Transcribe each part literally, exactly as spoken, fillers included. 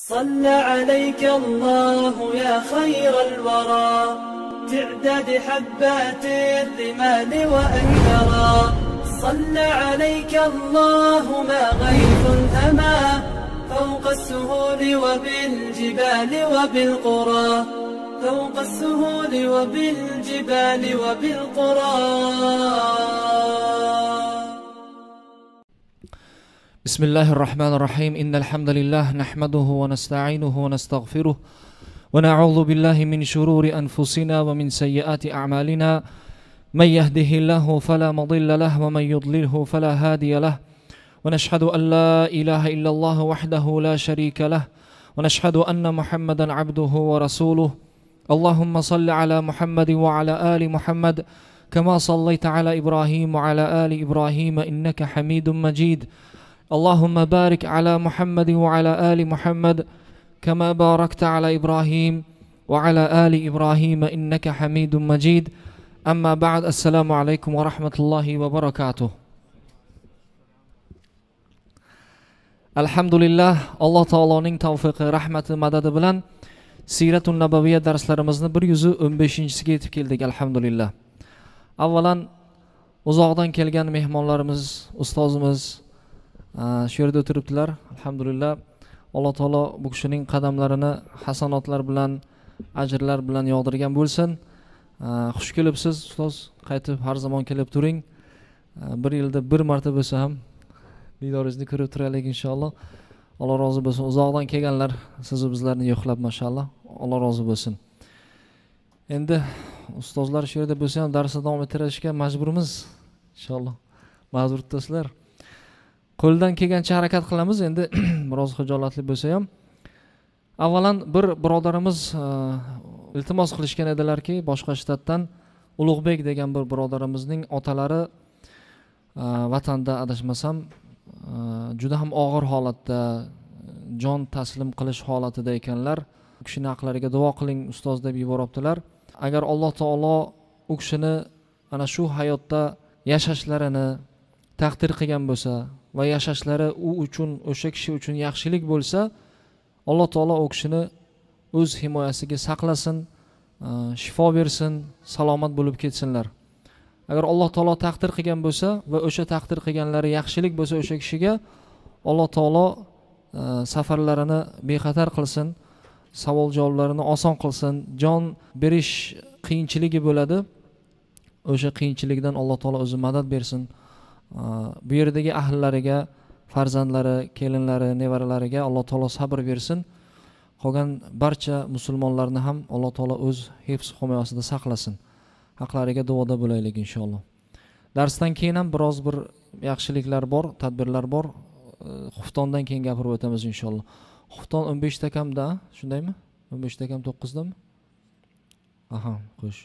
صلى عليك الله يا خير الورى تعداد حبات الرمال وأنكرا صلى عليك الله ما غيث أما فوق السهول وبالجبال وبالقرى فوق السهول وبالجبال وبالقرى. بسم الله الرحمن الرحيم. إن الحمد لله نحمده ونستعينه ونستغفره ونعوذ بالله من شرور أنفسنا ومن سيئات أعمالنا. من يهده الله فلا مضل له ومن يضلله فلا هادي له. ونشهد أن لا إله إلا الله وحده لا شريك له ونشهد أن محمدا عبده ورسوله. اللهم صل على محمد وعلى آل محمد كما صليت على إبراهيم وعلى آل إبراهيم إنك حميد مجيد. اللهم بارك على محمد وعلى آل محمد كما باركت على إبراهيم وعلى آل إبراهيم إنك حميد مجيد. أما بعد، السلام عليكم ورحمة الله وبركاته. Alhamdulillah, Alloh taoloning tavfiqi, rahmati, madadi bilan Siratun Nabaviyya darslarimizni bir yuz o'n beshinchisiga yetib keldik. Alhamdulillah. Avvalan uzoqdan kelgan mehmonlarimiz, ustozimiz shu yerda o'tiribdilar. Alhamdulillah. Alloh taolo bu kishining qadamlarini hasanotlar bilan, ajrlar bilan yog'dirgan bo'lsin. Xush kelibsiz ustoz. Qaytib har zamon kelib turing. Bir yilda bir marta bo'lsa ham didoringizni ko'rib turaylik inshaalloh. Alloh rozi bo'lsin. Uzoqdan kelganlar sizni bizlarni yo'qlab mashallah. Alloh rozi bo'lsin. Endi ustozlar shu yerda bo'lsa ham darsni davom ettirishga majburmiz inshaalloh. Ma'zur tutasizlar. Qo'ldan kelgancha harakat qilamiz. Endi biroz xijolatli bo'lsa ham. Avvalan bir birodarimiz iltimos qilishgan edilarki, boshqa shtatdan Ulug'bek degan bir birodarimizning otalari vatanda adashmasam juda ham og'ir holatda, jon taslim qilish holatida ekanlar. U kishini aqllariga duo qiling ustoz deb yuboribdilar. Agar Alloh taolo u kishini ana shu hayotda yashashlarini taqdir qilgan bo'lsa va yashashlari u uchun, o'sha kishi uchun yaxshilik bo'lsa, Alloh taolo u kishini o'z himoyasiga saqlasin, shifo bersin, salomat bo'lib ketsinlar. Agar Alloh taolo taqdir qilgan bo'lsa va o'sha taqdir qilganlari yaxshilik bo'lsa, o'sha kishiga Alloh taolo safarlarini bexatar qilsin, savol-javoblarini oson qilsin. Jon berish qiyinchiligi bo'ladi. O'sha qiyinchilikdan Alloh taolo o'zi madad bersin. Bu yerdagi ahllariga, farzandlari, kelinlari, nevaralariga Alloh taolo sabr bersin. Qolgan barcha musulmonlarni ham Alloh taolo o'z hifz himoyasida saqlasin. Haqlariga duoda bo'laylik inshaalloh. Darsdan keyin ham biroz bir yaxshiliklar bor, tadbirlar bor. Xuftondan keyin gapirib o'tamiz inshaalloh. Xufton o'n besh ta kamda, shundaymi? o'n besh ta kam to'qqiz dami? Aha, qo'sh.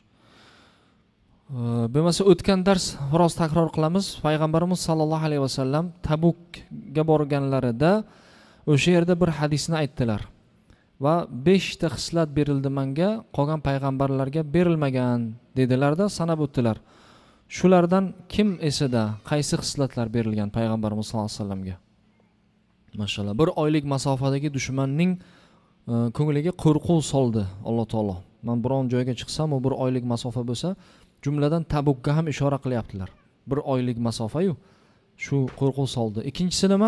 Bo'lmasa o'tgan dars biroz takror qilamiz. Payg'ambarimiz sollallohu alayhi vasallam Tabukga borganlarida o'sha yerda bir hadisni aytdilar. Va besh ta xislat berildi menga, qolgan payg'ambarlarga berilmagan dedilarda, sanab o'tdilar. Shulardan kim esida, qaysi xislatlar berilgan payg'ambarimiz sollallohu alayhi vasallamga? Mashallah, bir oylik masofadagi dushmanning ko'ngliga qo'rquv soldi Alloh taolo. Men biron joyga chiqsam, u bir oylik masofa bo'lsa, jumladan Tabukka ham ishora qilyaptilar. Bir oylik masofa-yu, shu qo'rquv soldi. Ikkinchisi nima?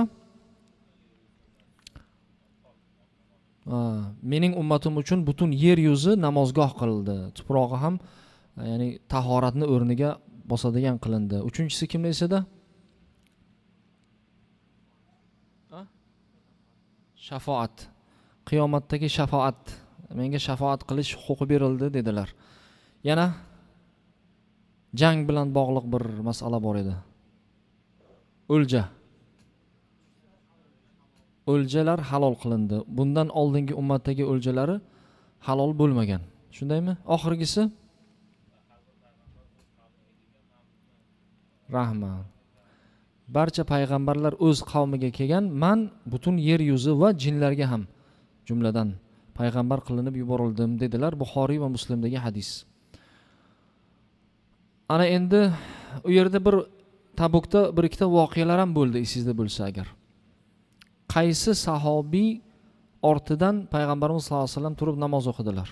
Mening ummatim uchun butun yer yuzi namozgoh qildi. Tuprog'i ham, ya'ni tahoratni o'rniga bosadigan qilindi. Uchinchisi kimning esida? Shafoat. Qiyomatdagi shafoat. Menga shafoat qilish huquqi berildi dedilar. Yana jang bilan bog'liq bir masala bor edi. O'lja. O'ljalar halol qilindi. Bundan oldingi ummatdagi o'ljalari halol bo'lmagan. Shundaymi? Oxirgisi? Rahmat. Barcha payg'ambarlar o'z qavmiga kelgan, men butun yer yuzi va jinlarga ham jumladan payg'ambar qilinib yuborildim dedilar. Buxoriy va Muslimdagi hadis. Ana endi u yerda bir Tabukda bir ikkita voqealar ham bo'ldi, esingizda bo'lsa agar. Qaysi sahobiy ortidan payg'ambarimiz sollallohu alayhi vasallam turib namoz o'qidilar.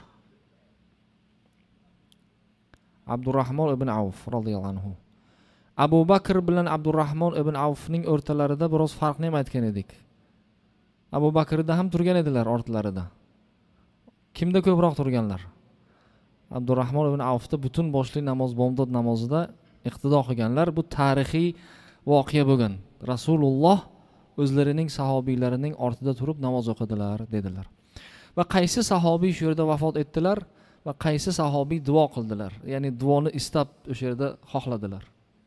Abdurrahmon ibn Avf radhiyallohu anhu. Abu Bakr bilan Abdurrahmon ibn Avfning o'rtalarida biroz farqni ham aytgan edik. Abu Bakrda ham turgan edilar ortlarida. Kimda ko'proq turganlar? Abdurrahmon ibn Avfda butun boshli namoz, bomdod namozida iqtido qilganlar. Bu tarixiy voqea bo'lgan. Rasululloh o'zlarining sahobiylarining ortida turib namoz o'qidilar dedilar. Va qaysi sahobiy shu yerda vafot etdilar va qaysi sahobiy duo qildilar? Ya'ni duoni istab o'sha yerda xohladilar.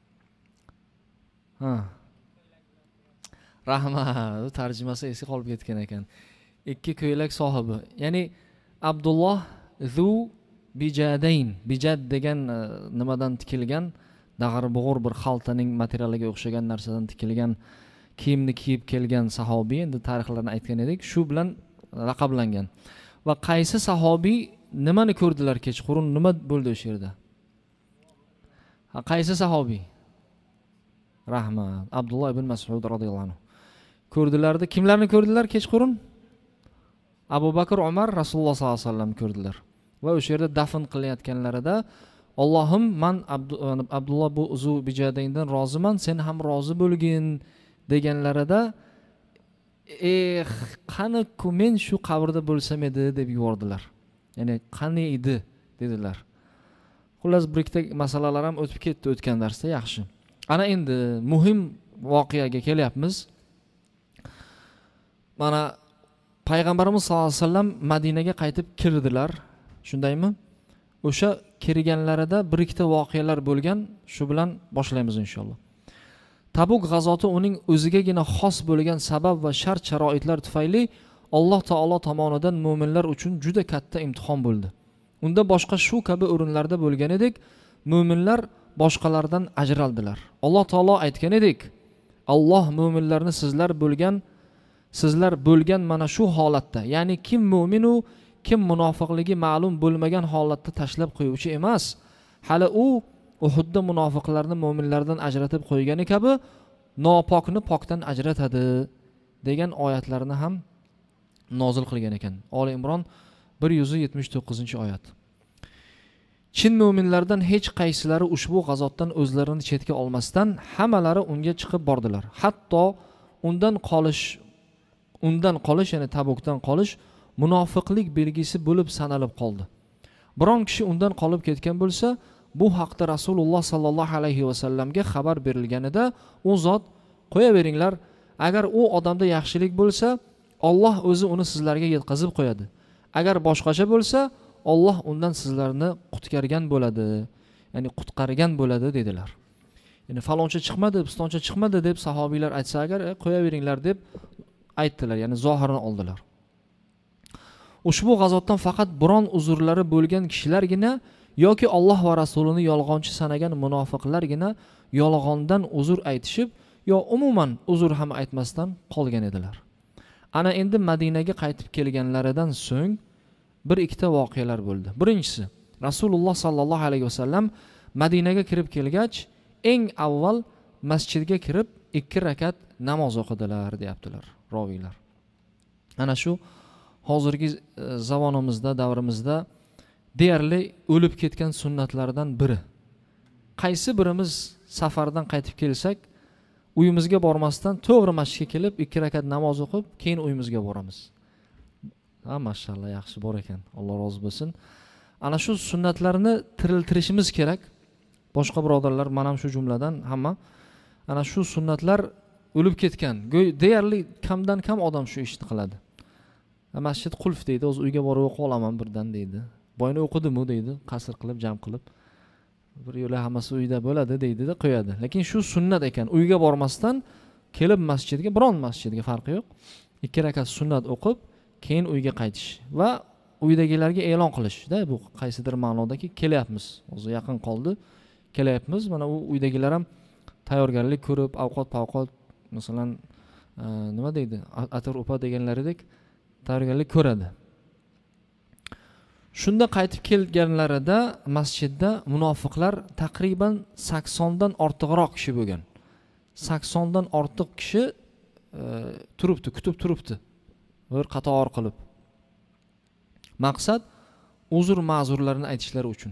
Ha. Rahmat, bu tarjimasi esga qolib ketgan ekan. Ikki ko'ylak sohibi. Ya'ni Abdulloh zu bijadayn. Bijad degan nimadan tikilgan, dag'ar-bug'ur bir xaltaning materialiga o'xshagan narsadan tikilgan kiyimni kiyib kelgan sahobiy, endi tarixlarni aytgan edik, shu bilan laqablangan. Va qaysi sahobiy nimani ko'rdilar kechqurun, nima bo'ldi o'sha yerda? Ha, qaysi sahobiy? Rahmat, Abdulloh ibn Mas'ud radhiyallohu anhu. Ko'rdilarda, kimlarni ko'rdilar kechqurun? Abu Bakr, Umar, Rasululloh sollallohu alayhi vasallam ko'rdilar. Va o'sha yerda dafn qilayotganlarida Allohim, men Abdulloh bu uzu bijadayndan roziman, sen ham rozi bo'lgin deganlarida, eh, qani ku men shu qabrda bo'lsam edi deb yubordilar. Ya'ni qani edi dedilar. Xullas bir ikkita masalalar ham o'tib ketdi o'tgan darsda, yaxshi. Ana endi muhim voqeaga kelyapmiz. Mana payg'ambarimiz sollallohu alayhi vasallam Madinaga qaytib kirdilar, shundaymi? O'sha kirganlarida bir ikkita voqealar bo'lgan, shu bilan boshlaymiz inshaalloh. Tabuk g'azoti uning o'zigagina xos bo'lgan sabab va shart sharoitlar tufayli Alloh taolo tomonidan mu'minlar uchun juda katta imtihon bo'ldi. Unda boshqa shu kabi o'rinlarda bo'lgan edik, mu'minlar boshqalardan ajraldilar. Alloh taolo aytgan edik, Alloh mu'minlarni sizlar bo'lgan sizlar bo'lgan mana shu holatda, ya'ni kim mu'minu, kim munofiqligi ma'lum bo'lmagan holatda tashlab qo'yuvchi emas. Hali u Uhudda munofiqlarni mu'minlardan ajratib qo'ygani kabi nopokni pokdan ajratadi degan oyatlarni ham nozil qilgan ekan. Oli Imron bir yuz yetmish to'qqizinchi oyat. Chin mu'minlardan hech qaysilari ushbu g'azotdan o'zlarini chetga olmasdan hammalari unga chiqib bordilar. Hatto undan qolish undan qolish, ya'ni Tabukdan qolish munofiqlik belgisi bo'lib sanalib qoldi. Biron kishi undan qolib ketgan bo'lsa, bu haqda Rasululloh sallallohu alayhi va sallamga xabar berilganida, u zot qo'yaveringlar, agar u odamda yaxshilik bo'lsa, Alloh o'zi uni sizlarga yetkazib qo'yadi. Agar boshqacha bo'lsa, Alloh undan sizlarni qutqargan bo'ladi, ya'ni qutqargan bo'ladi dedilar. Ya'ni faloncha chiqmadi, pistoncha chiqmadi deb sahobiylar aytsa agar, e, qo'yaveringlar deb aytdilar, ya'ni zohirini oldilar. Ushbu g'azotdan faqat biron uzurlari bo'lgan kishilargina yoki Alloh va Rasulini yolg'onchi sanagan munofiqlargina yolg'ondan uzr aytishib, yo umuman uzr ham aytmasdan qolgan edilar. Ana endi Madinaga qaytib kelganlaridan so'ng bir ikkita voqealar bo'ldi. Birinchisi, Rasululloh sallallohu alayhi vasallam Madinaga kirib kelgach, eng avval masjidga kirib ikki rakat namoz o'qidilar, deyaptilar roviylar. Ana shu hozirgi zamonimizda, davrimizda deyarli o'lib ketgan sunnatlardan biri. Qaysi birimiz safardan qaytib kelsak, uyimizga bormasdan to'g'ri masjidga kelib ikki rakat namoz o'qib, keyin uyimizga boramiz. Ha, mashallah, yaxshi bor ekan. Alloh rozi bo'lsin. Ana shu sunnatlarni tiriltirishimiz kerak. Boshqa birodarlar, men ham shu jumladan hamma ana shu sunnatlar o'lib ketgan. Deyarli kamdan kam odam shu ishni qiladi. Masjid qulf deydi, o'z uyga borib o'qib olaman birdan deydi. Boyni o'qidim-u deydi, qasr qilib, jam qilib. Bir yo'la hammasi uyda bo'ladi deydi-da qo'yadi. Lekin shu sunnat ekan. Uyga bormasdan kelib masjidga, biron masjidga farqi yo'q. Ikki rakat sunnat o'qib, keyin uyga qaytish va uydagilarga e'lon qilish-da, bu qaysidir ma'nodaki kelyapmiz. Hozir yaqin qoldi, kelyapmiz. Mana u uydagilar ham tayyorgarlik ko'rib, ovqat-povqat, masalan, nima deydi? Atir upa deganlaridek tayyorgarlik ko'radi. Shunda qaytib kelganlarida masjidda munofiqlar taqriban sakson dan ortiqroq kishi bo'lgan. sakson dan ortiq kishi e, turibdi, kutib turibdi. bir qator qilib. Maqsad uzr ma'zurlarni aytishlari uchun.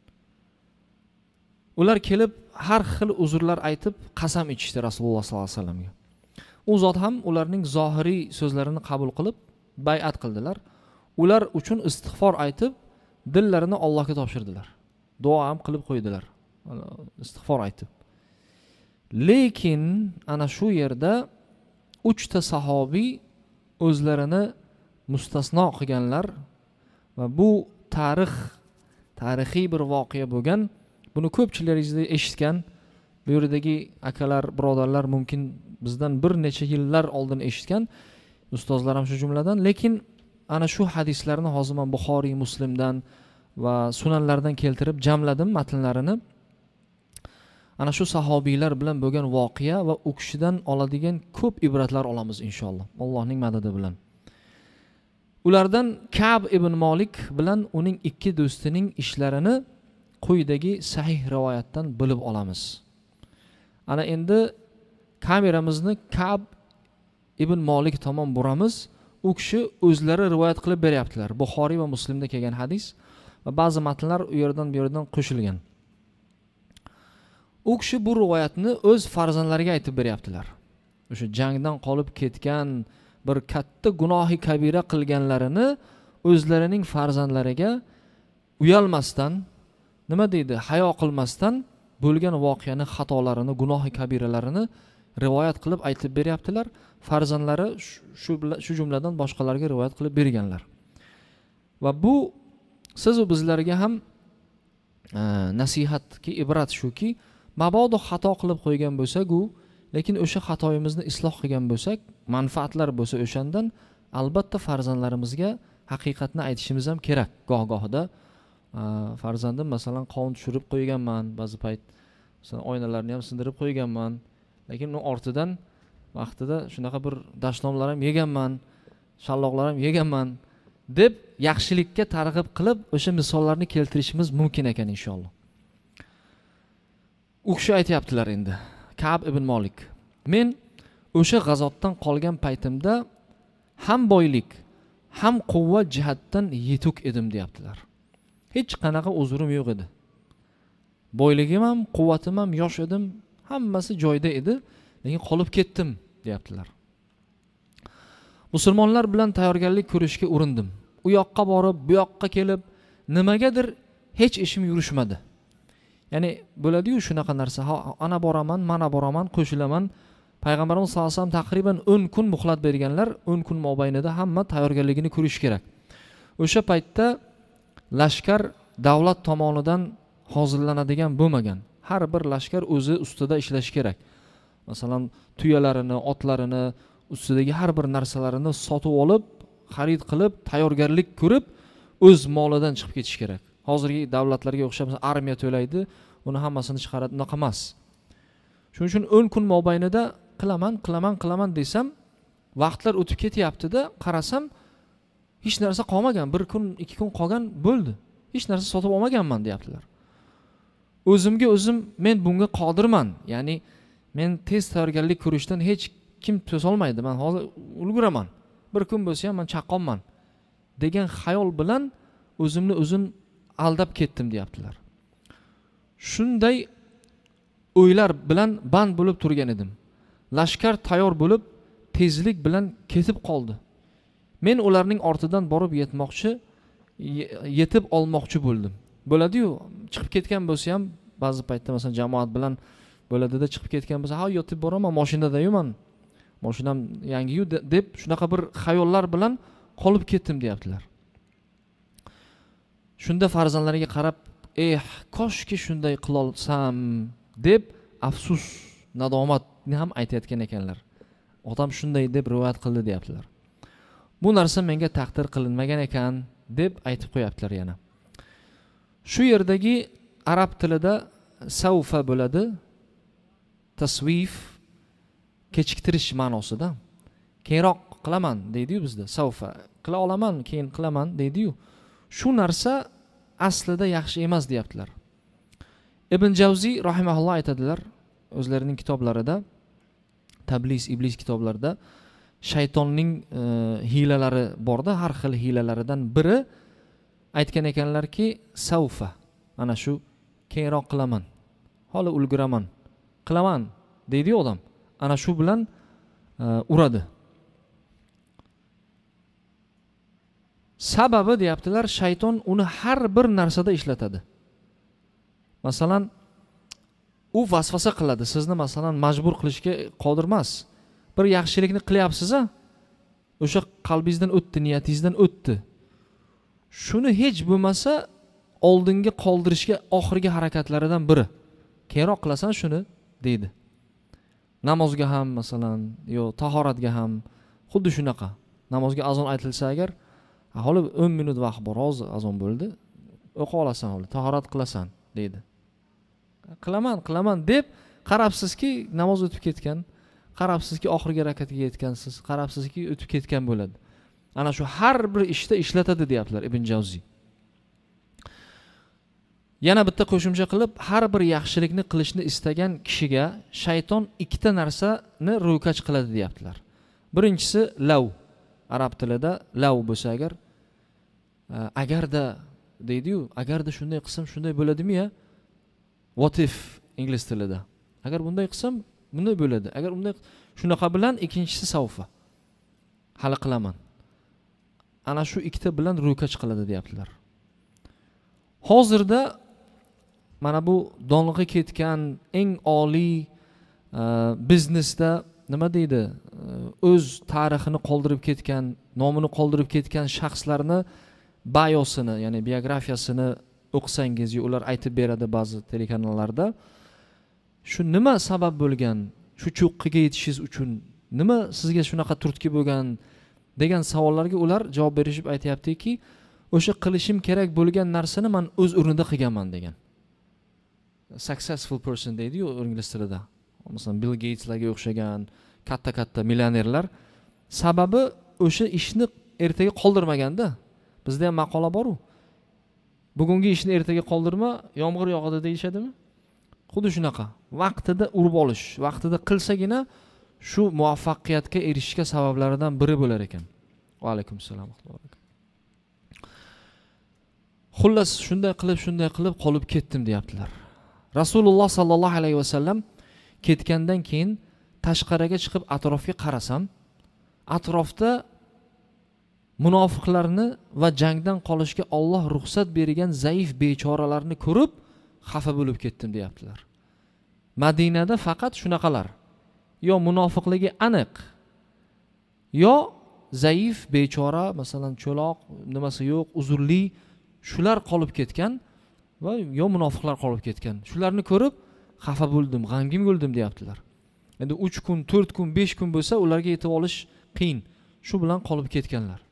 Ular kelib har xil uzrlar aytib qasam ichishdi Rasululloh sollallohu alayhi vasallamga. U zot ham ularning zohiriy so'zlarini qabul qilib bay'at qildilar. Ular uchun istig'for aytib dillarini Allohga topshirdilar. Duo ham qilib qo'ydilar. Istig'for aytib. Lekin ana shu yerda uchta sahobiy o'zlarini mustasno qilganlar va bu tarix tarixiy bir voqea bo'lgan. Buni ko'pchilaringiz eshitgan. Bu yerdagi akalar, birodarlar mumkin bizdan bir necha yillar oldin eshitgan, ustozlar ham shu jumladan. Lekin ana shu hadislarni hozir men Buxoriy, Muslimdan va sunanlardan keltirib jamladim matnlarini. Ana shu sahobiylar bilan bo'lgan voqea va u kishidan oladigan ko'p ibratlar olamiz inshaalloh, Allohning madadi bilan. Ulardan Ka'b ibn Malik bilan uning ikki do'stining ishlarini quyidagi sahih rivoyatdan bilib olamiz. Ana endi kameramizni Ka'b ibn Malik tomon buramiz. U kishi o'zlari rivoyat qilib beryaptilar. Buxoriy va Muslimda kelgan hadis va ba'zi matnlar u yerdan bu yerdan qo'shilgan. U kishi bu rivoyatni o'z farzandlariga aytib beryaptilar. O'sha jangdan qolib ketgan bir katta gunohi kabira qilganlarini o'zlarining farzandlariga uyalmasdan, nima deydi, hayo qilmasdan bo'lgan voqeani, xatolarini, gunohi kabiralarini rivoyat qilib aytib beryaptilar. Farzandlari shu shu jumladan boshqalarga rivoyat qilib berganlar. Va bu siz va bizlarga ham e, nasihatki, ibrat shuki, mabodo xato qilib qo'ygan bo'lsak-u, lekin o'sha xatoyimizni isloh qilgan bo'lsak, manfaatlar bo'lsa o'shandan albatta farzandlarimizga haqiqatni aytishimiz ham kerak. Goh-gohida farzandim masalan qovun tushirib qo'yganman, ba'zi payt masalan oynalarni ham sindirib qo'yganman, lekin uni ortidan vaqtida shunaqa bir dashnomlar ham yeganman, shalloqlar ham yeganman deb yaxshilikka targ'ib qilib o'sha misollarni keltirishimiz mumkin ekan inshaalloh. U kishi aytayaptilar endi, Ka'b ibn Malik. Men o'sha g'azotdan qolgan paytimda ham boylik, ham quvvat jihatdan yetuk edim deyaptilar. Hech qanaqa uzrim yo'q edi. Boyligim ham, quvvatim ham, yosh edim, hammasi joyida edi, lekin qolib ketdim deyaptilar. Musulmonlar bilan tayyorgarlik ko'rishga urindim. U yoqqa borib, bu yoqqa kelib, nimagadir hech ishim yurishmadi. Ya'ni bo'ladi-yu shunaqa narsa, ha, ana boraman, mana boraman, qo'shilaman. Payg'ambarimiz sollallohu alayhi vasallam taqriban o'n kun muhlat berganlar, o'n kun mobaynida hamma tayyorgarligini ko'rish kerak. O'sha paytda lashkar davlat tomonidan hozirlanadigan bo'lmagan. Har bir lashkar o'zi ustida ishlashi kerak. Masalan, tuyalarini, otlarini, ustidagi har bir narsalarini sotib olib, xarid qilib, tayyorgarlik ko'rib, o'z molidan chiqib ketish kerak. Hozirgi davlatlarga o'xshab armiya to'laydi, uni hammasini chiqaradi, unaqa emas. Shuning uchun o'n kun mobaynida qilaman, qilaman, qilaman desam, vaqtlar o'tib ketyapti-da, qarasam hech narsa qolmagan. Bir kun, ikki kun qolgan bo'ldi. Hech narsa sotib olmaganman deyaptilar. O'zimga o'zim men bunga qodirman. Ya'ni men tez tayyorgarlik ko'rishdan hech kim to'solmaydi. Men hozir ulguraman. Bir kun bo'lsa ham men chaqqonman degan xayol bilan o'zimni o'zim aldab ketdim deyaptilar. Shunday o'ylar bilan band bo'lib turgan edim. Lashkar tayyor bo'lib tezlik bilan ketib qoldi. Men ularning ortidan borib yetmoqchi, yetib olmoqchi bo'ldim. Bo'ladi-yu, chiqib ketgan bo'lsa ham ba'zi paytda masalan jamoat bilan bo'ladida chiqib ketgan bo'lsa, ha yotib boraman, mashinada-yuman. Mashinam yangi-yu deb shunaqa bir xayollar bilan qolib ketdim deyaptilar. Shunda farzandlariga qarab, "Eh, koshki shunday qila olsam" deb afsus, nadomatni ham aytayotgan ekanlar. Otam shunday deb rivoyat qildi deyaptilar. Bu narsa menga taqdir qilinmagan ekan deb aytib qo'yaptilar yana. Shu yerdagi arab tilida savfa bo'ladi. Tasvif kechiktirish ma'nosida. Keyinroq qilaman deydi-yu bizda. Savfa qila olaman, keyin qilaman deydi-yu. Shu narsa aslida yaxshi emas deyaptilar. Ibn Javziy rahimahulloh aytadilar o'zlarining kitoblarida, Tabliz Iblis kitoblarida, shaytonning e, hiylalari borda, har xil hiylalaridan biri aytgan ekanlarki, savfa, ana shu keyinroq qilaman, hali ulguraman, qilaman deydi odam, ana shu bilan e, uradi. Sababi deyaptilar, shayton uni har bir narsada ishlatadi. Masalan, u vasvasa qiladi, sizni masalan majbur qilishga qodir emas. Bir yaxshilikni qilyapsiz-a, o'sha qalbingizdan o'tdi, niyatingizdan o'tdi. Shuni hech bo'lmasa oldinga qoldirishga oxirgi harakatlaridan biri. Keyinroq qilasan shuni deydi. Namozga ham masalan, yo tahoratga ham xuddi shunaqa. Namozga azon aytilsa agar, hali o'n minut vaqt bor, hozir azon bo'ldi, o'qib olasan, hali tahorat qilasan deydi. Qilaman, qilaman deb qarabsizki namoz o'tib ketgan, qarabsizki oxirgi rakatga yetgansiz, qarabsizki o'tib ketgan bo'ladi. Ana shu har bir ishda ishlatadi deyaptilar Ibn Javziy. Yana bitta qo'shimcha qilib, har bir yaxshilikni qilishni istagan kishiga shayton ikkita narsani ro'kach qiladi deyaptilar. Birinchisi lav. Arab tilida lav bo'lsa agar, agarda deydi-yu, agarda shunday qilsam shunday bo'ladimi-ya? What if ingliz tilida. Agar bunday qilsam bunday bo'ladi. Agar unday shunaqa bilan, ikkinchisi savfa. Hali qilaman. Ana shu ikkita bilan ro'kach qiladi deyaptilar. Hozirda mana bu donlig'i ketgan eng oliy biznesda nima deydi? O'z tarixini qoldirib ketgan, nomini qoldirib ketgan shaxslarni biosini, ya'ni biografiyasini o'qisangiz, ular aytib beradi ba'zi telekanallarda. Shu nima sabab bo'lgan? Shu cho'qqiga yetishingiz uchun nima sizga shunaqa turtki bo'lgan degan savollarga ular javob berishib aytayaptiki, o'sha qilishim kerak bo'lgan narsani men o'z o'rnida qilganman degan. Successful person deydi-yu ingliz tilida. Masalan, Bill Gateslarga o'xshagan katta-katta millionerlar sababi o'sha ishni ertaga qoldirmaganda. Bizda ham maqola bor-ku. Bugungi ishni ertaga qoldirma, yomg'ir yog'adi deyishadimi? Xuddi shunaqa. Vaqtida urib olish, vaqtida qilsagina shu muvaffaqiyatga erishishga sabablaridan biri bo'lar ekan. Va alaykum assalom. Xullas, shunday qilib, shunday qilib qolib ketdim deyaptilar. Rasululloh sallallohu alayhi vasallam ketgandan keyin tashqariga chiqib atrofga qarasam, atrofda munofiqlarni va jangdan qolishga Alloh ruxsat bergan zaif bechoralarni ko'rib xafa bo'lib ketdim deyaptilar. Madinada faqat shunaqalar, yo munofiqligi aniq, yo zaif bechora, masalan cho'loq, nimasi yo'q, uzurli, shular qolib ketgan va yo munofiqlar qolib ketgan. Shularni ko'rib xafa bo'ldim, g'amgin bo'ldim deyaptilar. Endi uch kun, to'rt kun, besh kun bo'lsa ularga yetib olish qiyin. Shu bilan qolib ketganlar.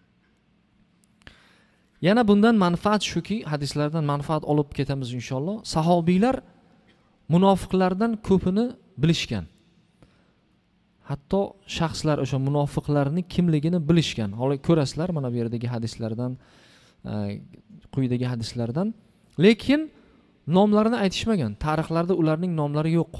Yana bundan manfaat shuki, hadislardan manfaat olib ketamiz inshaalloh. Sahobiylar munofiqlardan ko'pini bilishgan. Hatto shaxslar o'sha munofiqlarning kimligini bilishgan. Hozir ko'rasizlar mana bu yerdagi hadislardan, quyidagi hadislardan. Lekin nomlarini aytishmagan. Tarixlarda ularning nomlari yo'q.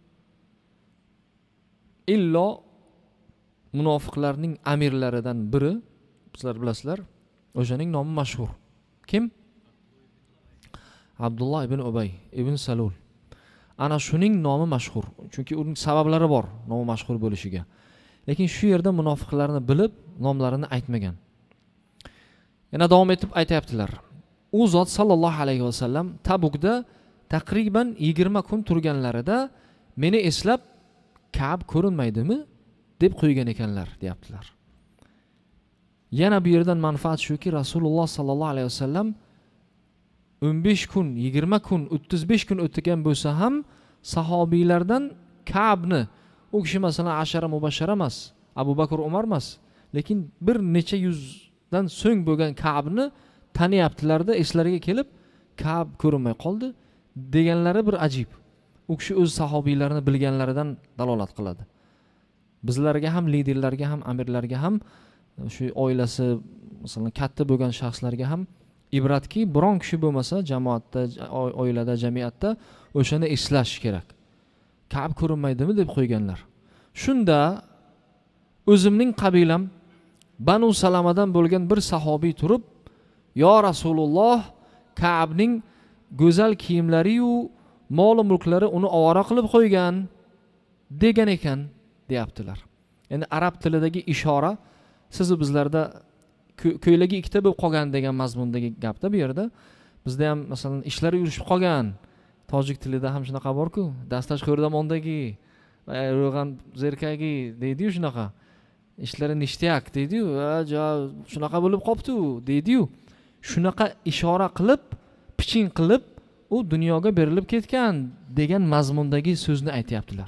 Illo munofiqlarning amirlaridan biri, sizlar bilasizlar, o'shaning nomi mashhur. Kim? Abdullah ibn Ubay ibn Salul. Ana shuning nomi mashhur. Chunki uning sabablari bor, nomi mashhur bo'lishiga. Lekin shu yerda munofiqlarni bilib, nomlarini aytmagan. Yana davom etib aytayaptilar. U zot sallallohu alayhi vasallam Tabukda taqriban yigirma kun turganlarida meni eslab Ka'b ko'rinmaydimi deb qo'ygan ekanlar, deyaptilar. Yana bu yerdan manfaat shuki, Rasululloh sallallohu alayhi vasallam o'n besh kun, yigirma kun, o'ttiz besh kun o'tgan bo'lsa ham sahobiylardan Ka'bni, u kishi masalan ashara mubashshara emas, Abu Bakr Umar emas, lekin bir necha yuzdan so'ng bo'lgan Ka'bni taniyaptilarda, eslariga kelib Ka'b ko'rinmay qoldi deganlari bir ajib. U kishi o'z sahobiylarini bilganlaridan dalolat qiladi. Bizlarga ham, liderlarga ham, amirlarga ham, shu oilasi masalan katta bo'lgan shaxslarga ham ibratki, biron kishi bo'lmasa jamoatda, oilada, jamiyatda o'shani eslash kerak. Ka'b ko'rinmaydimi deb qo'yganlar. Shunda o'zimning qabilam Banu Salamadan bo'lgan bir sahobiy turib, "Yo Rasululloh, Ka'bning go'zal kiyimlari yu mol mulklari uni ovora qilib qo'ygan" degan ekan, deyaptilar. Endi arab tilidagi ishora sizu bizlarda ko'ylagi ikkita bo'lib qolgan degan mazmundagi gapda bu yerda. Bizda ham masalan ishlar yurishib qolgan. Tojik tilida ham shunaqa bor-ku, dastash qo'rdamondagi, ro'g'an zerkagi deydi-yu shunaqa. Ishlari nishtyak deydi-yu, "Ja, shunaqa bo'lib qopti" deydi-yu. Shunaqa ishora qilib, piching qilib, u dunyoga berilib ketgan degan mazmundagi so'zni aytayaptilar.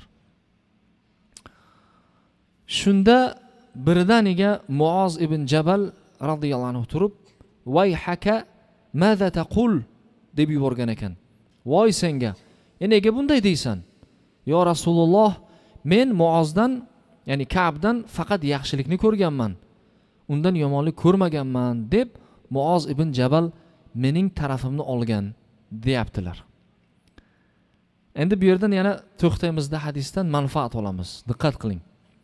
Shunda birdaniga Muoz ibn Jabal radhiyallohu anhu turib, "Vay haka, maza taqul?" deb yuborgan ekan. "Voy senga, e nega bunday deysan? Yo Rasululloh, men Muozdan, ya'ni Ka'bdan faqat yaxshilikni ko'rganman. Undan yomonlik ko'rmaganman" deb Muoz ibn Jabal mening tarafimni olgan deyaptilar. Endi bu yerdan yana to'xtaymizda hadisdan manfaat olamiz. Diqqat qiling.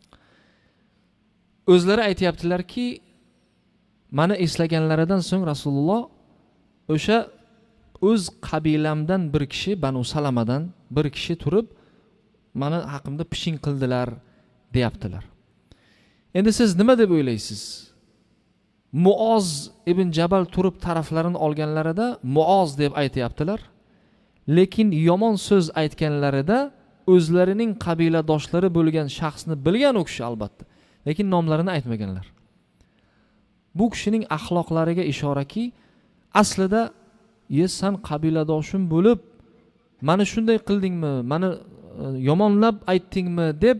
O'zlari aytayaptilarki, mana eslaganlaridan so'ng Rasululloh o'sha o'z qabilamdan bir kishi, Banu Salamadan bir kishi turib, mana haqimda piching qildilar deyaptilar. Endi siz nima deb o'ylaysiz? Muoz ibn Jabal turib taraflarini olganlarida Muoz deb aytayaptilar. Lekin yomon so'z aytganlarida o'zlarining qabiladoshlari bo'lgan shaxsni bilgan u kishi albatta. Lekin nomlarini aytmaganlar. Bu kishining axloqlariga ishoraki, aslida "Ye sen qabiladoshim bo'lib, meni shunday qildingmi, meni yomonlab aytdingmi" deb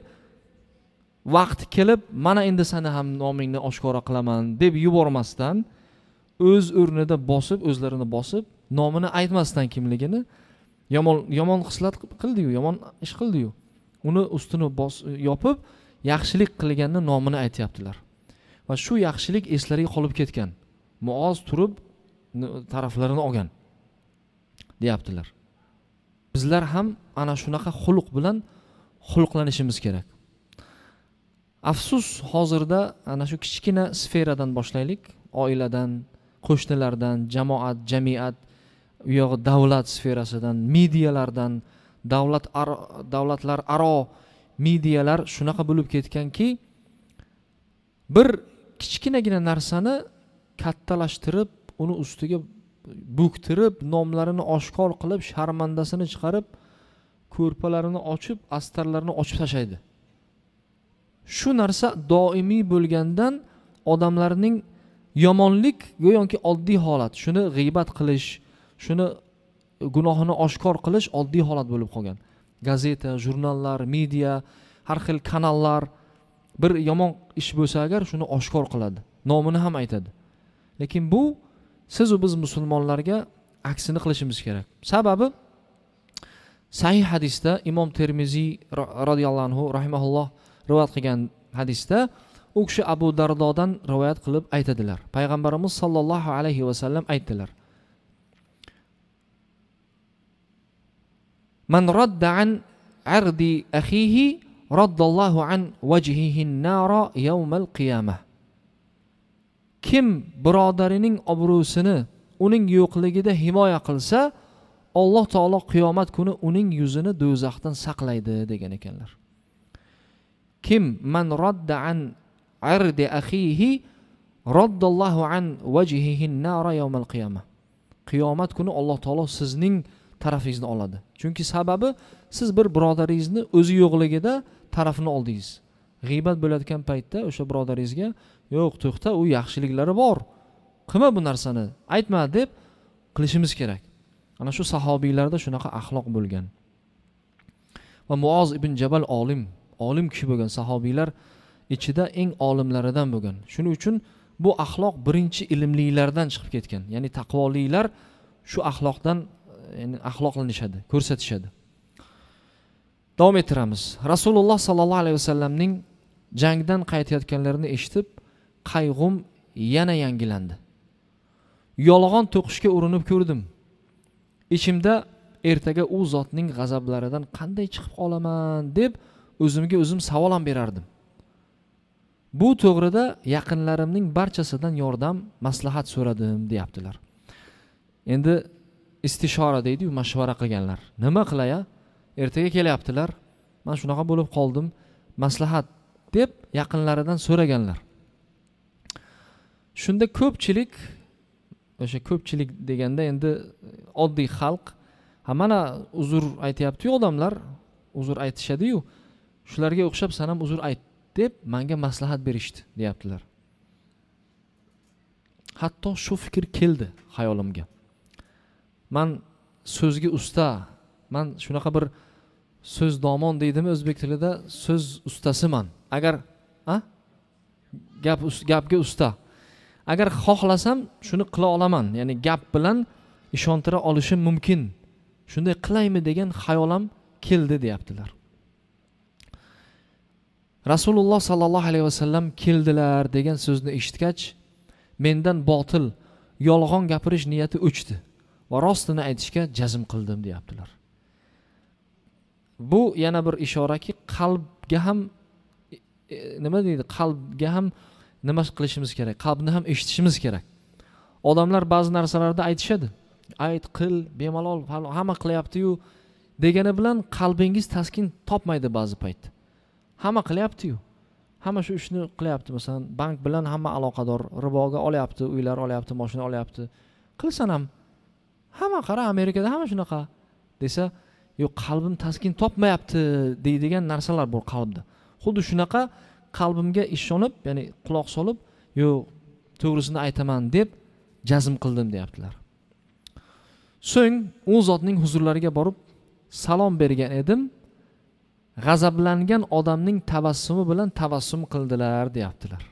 vaqt kelib, "Mana endi seni ham nomingni oshkora qilaman" deb yubormasdan, o'z o'rnida bosib, o'zlarini bosib, nomini aytmasdan kimligini, yomon yomon xislat qildi-yu, yomon ish qildi-yu, uni ustini bos yopib, yaxshilik qilganni nomini aytayaptilar. Va shu yaxshilik eslariga qolib ketgan. Muoz turib taraflarini olgan deyaptilar. Bizlar ham ana shunaqa xuluq bilan xuluqlanishimiz kerak. Afsus, hozirda ana shu kichkina sferadan boshlaylik, oiladan, qo'shnilardan, jamoat, jamiyat, u yo'q davlat sferasidan, medialardan, davlat davlatlar aro medialar shunaqa bo'lib ketganki, bir kichkinagina narsani kattalashtirib, uni ustiga bo'ktirib, nomlarini oshkor qilib, sharmandasini chiqarib, ko'rpalarini ochib, astarlarini ochib tashlaydi. Shu narsa doimiy bo'lgandan odamlarning yomonlik go'yoki oddiy holat, shuni g'iybat qilish, shuni gunohini oshkor qilish oddiy holat bo'lib qolgan. Gazeta, jurnallar, media, har xil kanallar bir yomon ish bo'lsa agar shuni oshkor qiladi, nomini ham aytadi. Lekin bu siz va biz musulmonlarga aksini qilishimiz kerak. Sababi sahih hadisda Imom Termiziy radhiyallohu anhu rahimahulloh rivoyat qilgan hadisda u kishi Abu Dardodan rivoyat qilib aytadilar. Payg'ambarimiz sollallohu alayhi va sallam aytdilar: "Man radda an ardi akhihi raddallohu an wajhihi an-nara yawmal qiyamah." Kim birodarining obro'sini uning yo'qligida himoya qilsa, Alloh taolo qiyomat kuni uning yuzini do'zaxdan saqlaydi degan ekanlar. Kim man radda an ardi akhihi raddallohu an wajhihi an-nara yawmal qiyamah. Qiyomat kuni Alloh taolo sizning tarafingizni oladi. Chunki sababi siz bir birodaringizni o'zi yo'qligida tarafini oldingiz. G'iybat bo'layotgan paytda o'sha birodaringizga "Yo'q, to'xta, u yaxshiliklari bor. Qilma bu narsani, aytma" deb qilishimiz kerak. Ana shu sahobiylarda shunaqa axloq bo'lgan. Va Muoz ibn Jabal olim, olim kishi bo'lgan, sahobiylar ichida eng olimlaridan bo'lgan. Shuning uchun bu axloq birinchi ilmlilardan chiqib ketgan. Ya'ni taqvolilar shu axloqdan, ya'ni axloqlanishadi, ko'rsatishadi. Davom ettiramiz. Rasululloh sallallohu alayhi vasallamning jangdan qaytayotganlarini eshitib, qayg'um yana yangilandi. Yolg'on to'qishga urinib ko'rdim. Ichimda ertaga u zotning g'azablaridan qanday chiqib qolaman deb o'zimga o'zim savol ham berardim. Bu to'g'rida yaqinlarimning barchasidan yordam, maslahat so'radim deyaptilar. Endi istishora deydi-yu, mashvara qilganlar. Nima qilay? Ertaga kelyaptilar. Men shunaqa bo'lib qoldim, maslahat deb yaqinlaridan so'raganlar. Shunda ko'pchilik, o'sha ko'pchilik deganda endi oddiy xalq, ha mana uzr aytayapti-yu odamlar, uzr aytishadi-yu, shularga o'xshab sen ham uzr ayt deb menga maslahat berishdi deyaptilar. Hatto shu fikr keldi xayolimga. Men so'zga usta, men shunaqa bir so'z domon deydimi o'zbek tilida, so'z ustasiman. Agar a gap gapga usta. Agar xohlasam shuni qila olaman, ya'ni gap bilan ishontira olishim mumkin. Shunday qilaymi degan xayolam keldi deyaptilar. Rasululloh sallallohu alayhi vasallam keldilar degan so'zni eshitgach, mendan botil, yolg'on gapirish niyati o'chdi va rostini aytishga jazm qildim deyaptilar. Bu yana bir ishoraki, qalbga ham e, nima deydi? Qalbga ham nima qilishimiz kerak? Qalbni ham eshitishimiz kerak. Odamlar ba'zi narsalarda aytishadi. Ayt, qil, bemalol hamma qilyapti-yu degani bilan qalbingiz taskin topmaydi ba'zi payt. Hamma qilyapti-yu. Hamma shu ishni qilyapti, masalan, bank bilan hamma aloqador, riboga olyapti, uylar olyapti, mashina olyapti. Qilsan ham hamma qara, Amerikada hamma shunaqa desa, yo'q, qalbim taskin topmayapti deydigan narsalar bor qalbda. Xuddi shunaqa qalbimga ishonib, ya'ni quloq solib, yo'q, to'g'risini aytaman deb jazm qildim deyaptilar. So'ng u zotning huzurlariga borib salom bergan edim. G'azablangan odamning tabassumi bilan tabassum qildilar deyaptilar.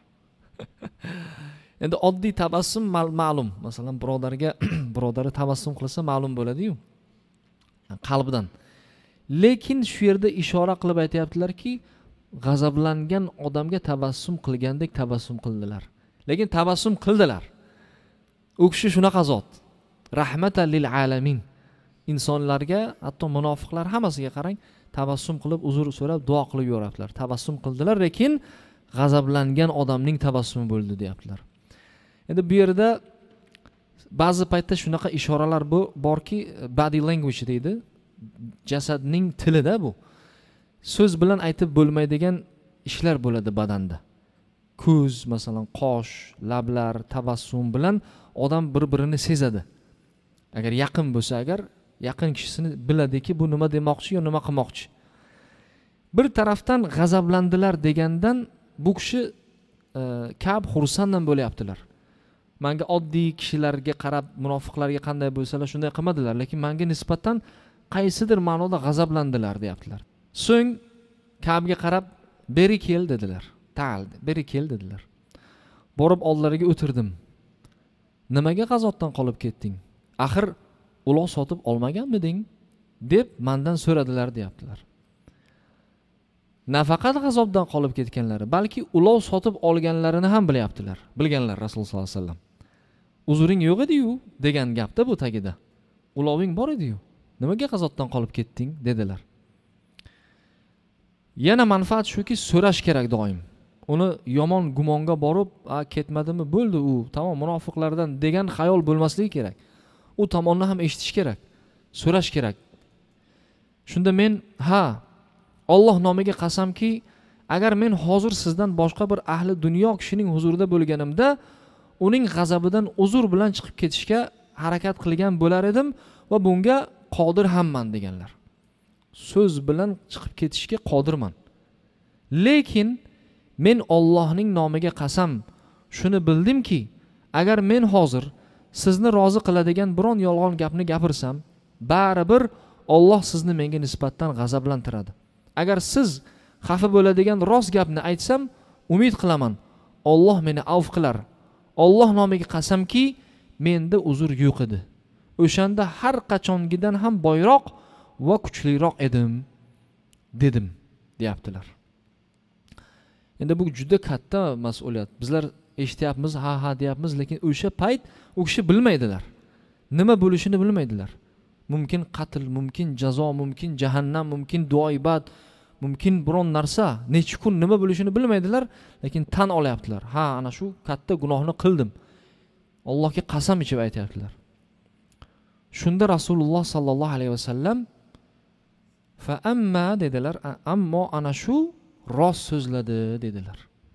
Endi oddiy tabassum ma'lum. Masalan, birodarga birodari tabassum qilsa ma'lum bo'ladi-yu. Qalbidan. Lekin shu yerda ishora qilib aytayaptilarki, g'azablangan odamga tabassum qilgandek tabassum qildilar. Lekin tabassum qildilar. U kishi shunaqa zot. Rahmatan lil alamin. Insonlarga, hatto munofiqlar hammasiga qarang, tabassum qilib, uzr so'rab, duo qilib yuboradilar. Tabassum qildilar, lekin g'azablangan odamning tabassumi bo'ldi deyaptilar. Endi bu yerda ba'zi paytda shunaqa ishoralar bu borki, body language deydi. Jasadning tilida bu. So'z bilan aytib bo'lmaydigan ishlar bo'ladi badanda. Ko'z, masalan, qosh, lablar, tabassum bilan odam bir-birini sezadi. Agar yaqin bo'lsa, agar yaqin kishisini biladiki, bu nima demoqchi yo nima qilmoqchi. Bir tarafdan g'azablandilar degandan bu kishi e, Ka'b xursanddan bo'layaptilar. Menga oddiy kishilarga qarab, munofiqlarga qanday bo'lsalar shunday qilmadilar, lekin menga nisbatan qaysidir ma'noda g'azablandilar deyaptilar. So'ng Ka'bga qarab, "Beri kel" dedilar. "Ta'al, beri kel" dedilar. Borib oldilariga o'tirdim. "Nimaga g'azotdan qolib ketding? Axir ulov sotib olmaganmiding?" deb mendan so'radilar deyaptilar. Nafaqat g'azobdan qolib ketganlari, balki ulov sotib olganlarini ham bilyaptilar. Bilganlar Rasululloh sollallohu alayhi vasallam. "Uzuring yo'q edi-yu" degan gapda bu tagida. Uloving bor edi-yu. Nimaga g'azotdan qolib ketding dedilar. Yana manfaat shuki, so'rash kerak doim. Uni yomon gumonga borib, "A, ketmadimi, bo'ldi u, tamom munofiqlardan" degan xayol bo'lmasligi kerak. U tomonni ham eshitish kerak, so'rash kerak. Shunda men, "Ha, Alloh nomiga qasamki, agar men hozir sizdan boshqa bir ahli dunyo kishining huzurida bo'lganimda, uning g'azabidan uzr bilan chiqib ketishga harakat qilgan bo'lar edim va bunga qodir hamman" deganlar. So'z bilan chiqib ketishga qodirman. Lekin men Allohning nomiga qasam, shuni bildimki, agar men hozir sizni rozi qiladigan biron yolg'on gapni gapirsam, baribir Alloh sizni menga nisbatan g'azablantiradi. Agar siz xafa bo'ladigan rost gapni aytsam, umid qilaman, Alloh meni avf qilar. Alloh nomiga qasamki, menda uzr yo'q edi. O'shanda har qachongidan ham boyroq va kuchliroq edim, dedim, deyaptilar. Endi bu juda katta mas'uliyat. Bizlar eshityapmiz, ha ha deyapmiz, lekin o'sha payt u kishi bilmaydilar. Nima bo'lishini bilmaydilar. Mumkin qatl, mumkin jazo, mumkin jahannam, mumkin duoibat, mumkin biron narsa necha kun nima bo'lishini bilmaydilar, lekin tan olyaptilar. Ha, ana shu katta gunohni qildim. Allohga qasam ichib aytayaptilar. Shunda Rasululloh sallallohu alayhi vasallam fa amma dedilar, ammo ana shu rost so'zladi dedilar.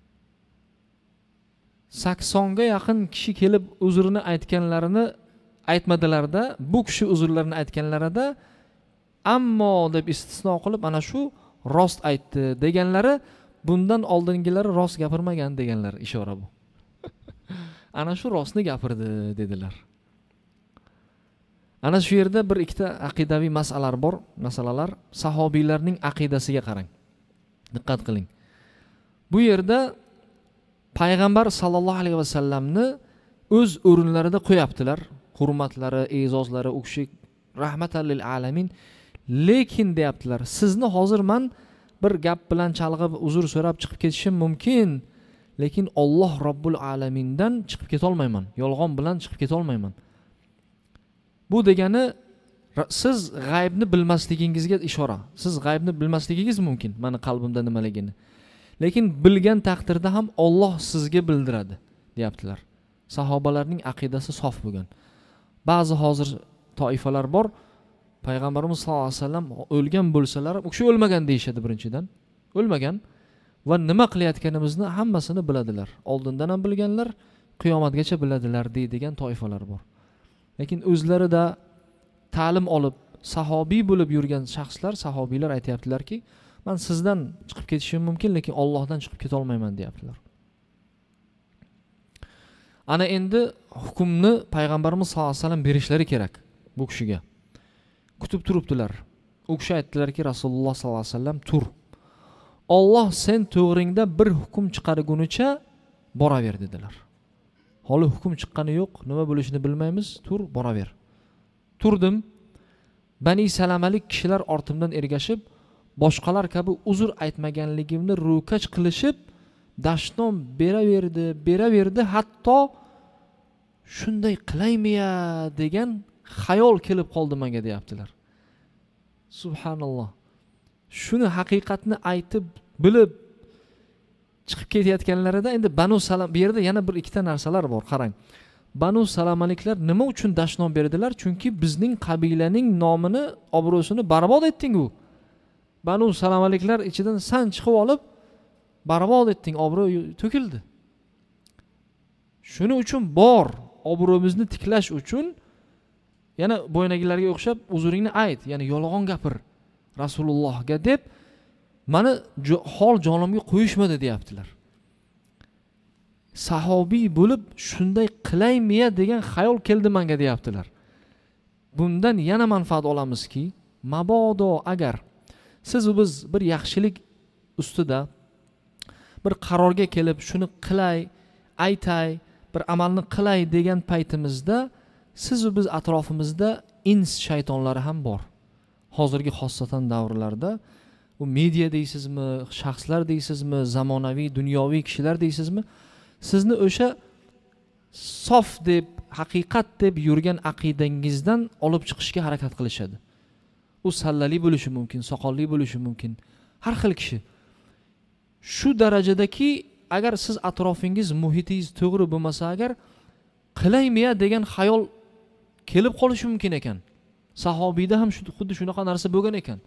saksonga yaqin kishi kelib uzrini aytganlarini aytmadilarda, bu kishi uzrlarini aytganlarida ammo deb istisno qilib ana shu rost aytdi deganlari, bundan oldingilari rost gapirmagan deganlar ishora bu. Ana shu rostni gapirdi dedilar. Ana shu yerda bir ikkita aqidaviy masalalar bor, masalalar sahobiylarning aqidasiga qarang. Diqqat qiling. Bu yerda payg'ambar sallallohu alayhi vasallamni o'z o'rinlarida qo'yaptilar. Hurmatlari, e'zozlari u kishi rahmatan lil alamin. Lekin deyaptilar, sizni hozir men bir gap bilan chalg'ib uzr so'rab chiqib ketishim mumkin, lekin Alloh Robbul alamindan chiqib keta olmayman. Yolg'on bilan chiqib keta olmayman. Bu degani siz g'aybni bilmasligingizga ishora. Siz g'aybni bilmasligingiz mumkin, meni qalbimda nimaligini. Lekin bilgan taqdirda ham Alloh sizga bildiradi, deyaptilar. Sahobalarning aqidasi sof bo'lgan. Ba'zi hozir toifalar bor, payg'ambarimiz sollallohu alayhi vasallam o'lgan bo'lsalar, u kishi o'lmagan deyishadi birinchidan. O'lmagan va nima qilayotganimizni hammasini biladilar. Oldindan ham bilganlar, qiyomatgacha biladilar deydigan toifalar bor. Lekin o'zlarida ta'lim olib, sahobiy bo'lib yurgan shaxslar, sahobiylar aytayaptilarki, men sizdan chiqib ketishim mumkin, lekin Allohdan chiqib keta olmayman deyaptilar. Ana endi hukmni payg'ambarimiz sollallohu alayhi vasallam berishlari kerak bu kishiga. Kutib turibdilar. U kishi aytdilarki, Rasululloh sollallohu alayhi vasallam, tur. Alloh sen to'g'ringda bir hukm chiqargunicha boraver dedilar. Hali hukm chiqqani yo'q, nima bo'lishini bilmaymiz, tur, boraver. Turdim. Bani Salamalik kishilar ortimdan ergashib, boshqalar kabi uzr aytmaganligimni ro'kach qilishib, dashnom beraverdi, beraverdi, hatto shunday qilaymi-ya degan xayol kelib qoldi menga deyaptilar. Subhanalloh. Shuni haqiqatni aytib, bilib chiqib ketayotganlarida endi Banu Salam bu yerda yana bir ikkita narsalar bor, qarang. Banu Salamaliklar nima uchun dashnom berdilar? Chunki bizning qabilaning nomini, obro'sini barbod etding u. Banu Salamaliklar ichidan san chiqib olib barbod etding, obro' to'kildi. Shuning uchun bor, obro'mizni tiklash uchun yana bo'ynagilarga o'xshab uzringni ayt, ya'ni yolg'on gapir Rasulullohga deb meni hol jonimga qo'yishmadi deyaptilar. Sahobiy bo'lib shunday qilaymi-ya degan xayol keldi menga deyaptilar. Bundan yana manfaat olamizki, mabodo agar siz va biz bir yaxshilik ustida bir qarorga kelib shuni qilay, aytay, bir amalni qilay degan paytimizda siz va biz atrofimizda ins shaytonlari ham bor. Hozirgi xossatan davrlarda u media deysizmi, shaxslar deysizmi, zamonaviy, dunyoviy kishilar deysizmi, sizni o'sha sof deb, haqiqat deb yurgan aqidangizdan olib chiqishga harakat qilishadi. U sallali bo'lishi mumkin, soqolli bo'lishi mumkin, har xil kishi. Shu darajadaki agar siz atrofingiz, muhitingiz to'g'ri bo'lmasa, agar qilaymi-ya degan xayol kelib qolishi mumkin ekan. Sahobiyda ham xuddi shunaqa narsa bo'lgan ekan.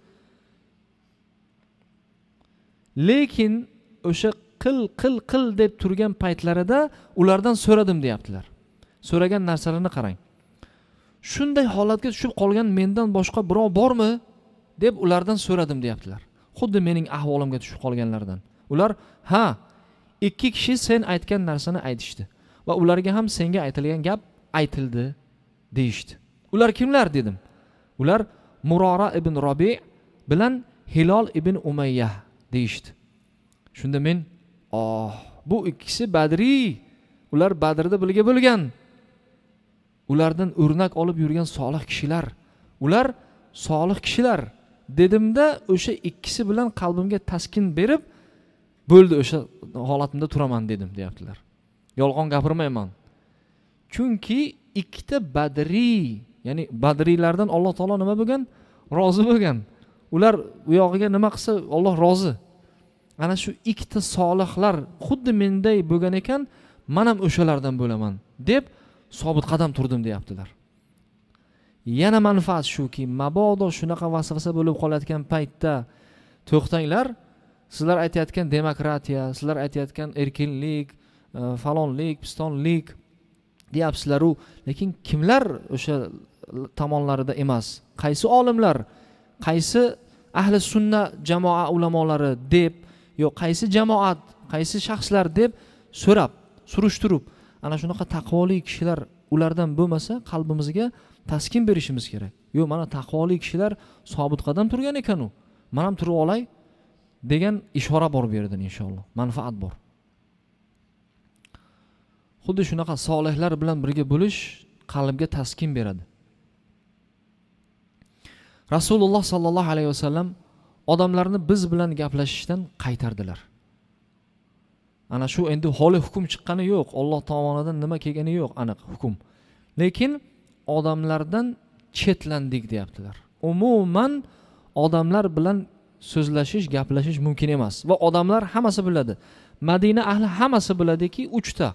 Lekin o'sha qil qil qil deb turgan paytlarida ulardan so'radim deyaptilar. So'ragan narsalarini qarang. Shunday holatga tushib qolgan mendan boshqa birov bormi deb ulardan so'radim deyaptilar. Xuddi mening ahvolimga tushib qolganlardan. Ular, ha, ikki kishi sen aytgan narsani aytishdi va ularga ham senga aytilgan gap aytildi deyishdi. Ular kimlar dedim? Ular Murora ibn Robi bilan Hilol ibn Umayyah deyishdi. Shunda men, "Oh, bu ikkisi Badri. Ular Badrda birga bo'lgan. Ulardan o'rnak olib yurgan solih kishilar. Ular solih kishilar" dedimda, o'sha ikkisi bilan qalbimga taskin berib, bo'ldi, o'sha holatimda turaman dedim deyaptilar. Yolg'on gapirmayman. Chunki ikkita Badri, ya'ni Badrilardan Alloh taolo nima bo'lgan? Rozi bo'lgan. ular u yog'iga nima qilsa Alloh rozi. Ana shu ikkita solihlar xuddi menday bo'lgan ekan, men ham o'shalardan bo'laman deb sobit qadam turdim deyaptilar. Yana manfaat shuki, mabodo shunaqa vasvasa bo'lib qolayotgan paytda to'xtanglar, sizlar aytayotgan demokratiya, sizlar aytayotgan erkinlik, falonlik, pistonlik deyapsizlar-u, lekin kimlar o'sha tomonlarida emas? Qaysi olimlar, qaysi ahli sunna jamoa ulamolari deb, yo'q qaysi jamoat, qaysi shaxslar deb so'rab, surishtirib, ana shunaqa taqvoli kishilar ulardan bo'lmasa qalbimizga taskin berishimiz kerak. Yo'q, mana taqvoli kishilar sobit qadam turgan ekan u. Men ham turib olay degan ishora bor bu yerda inshaalloh. Manfaat bor. Xuddi shunaqa solihlar bilan birga bo'lish qalbga taskin beradi. Rasululloh sallallohu alayhi vasallam odamlarni biz bilan gaplashishdan qaytardilar. Ana shu endi holi hukm chiqqani yo'q, Alloh tomonidan nima kelgani yo'q, aniq hukm. Lekin odamlardan chetlandik deyaptilar. Umuman odamlar bilan so'zlashish, gaplashish mumkin emas va odamlar hammasi biladi. Madina ahli hammasi biladiki, uchta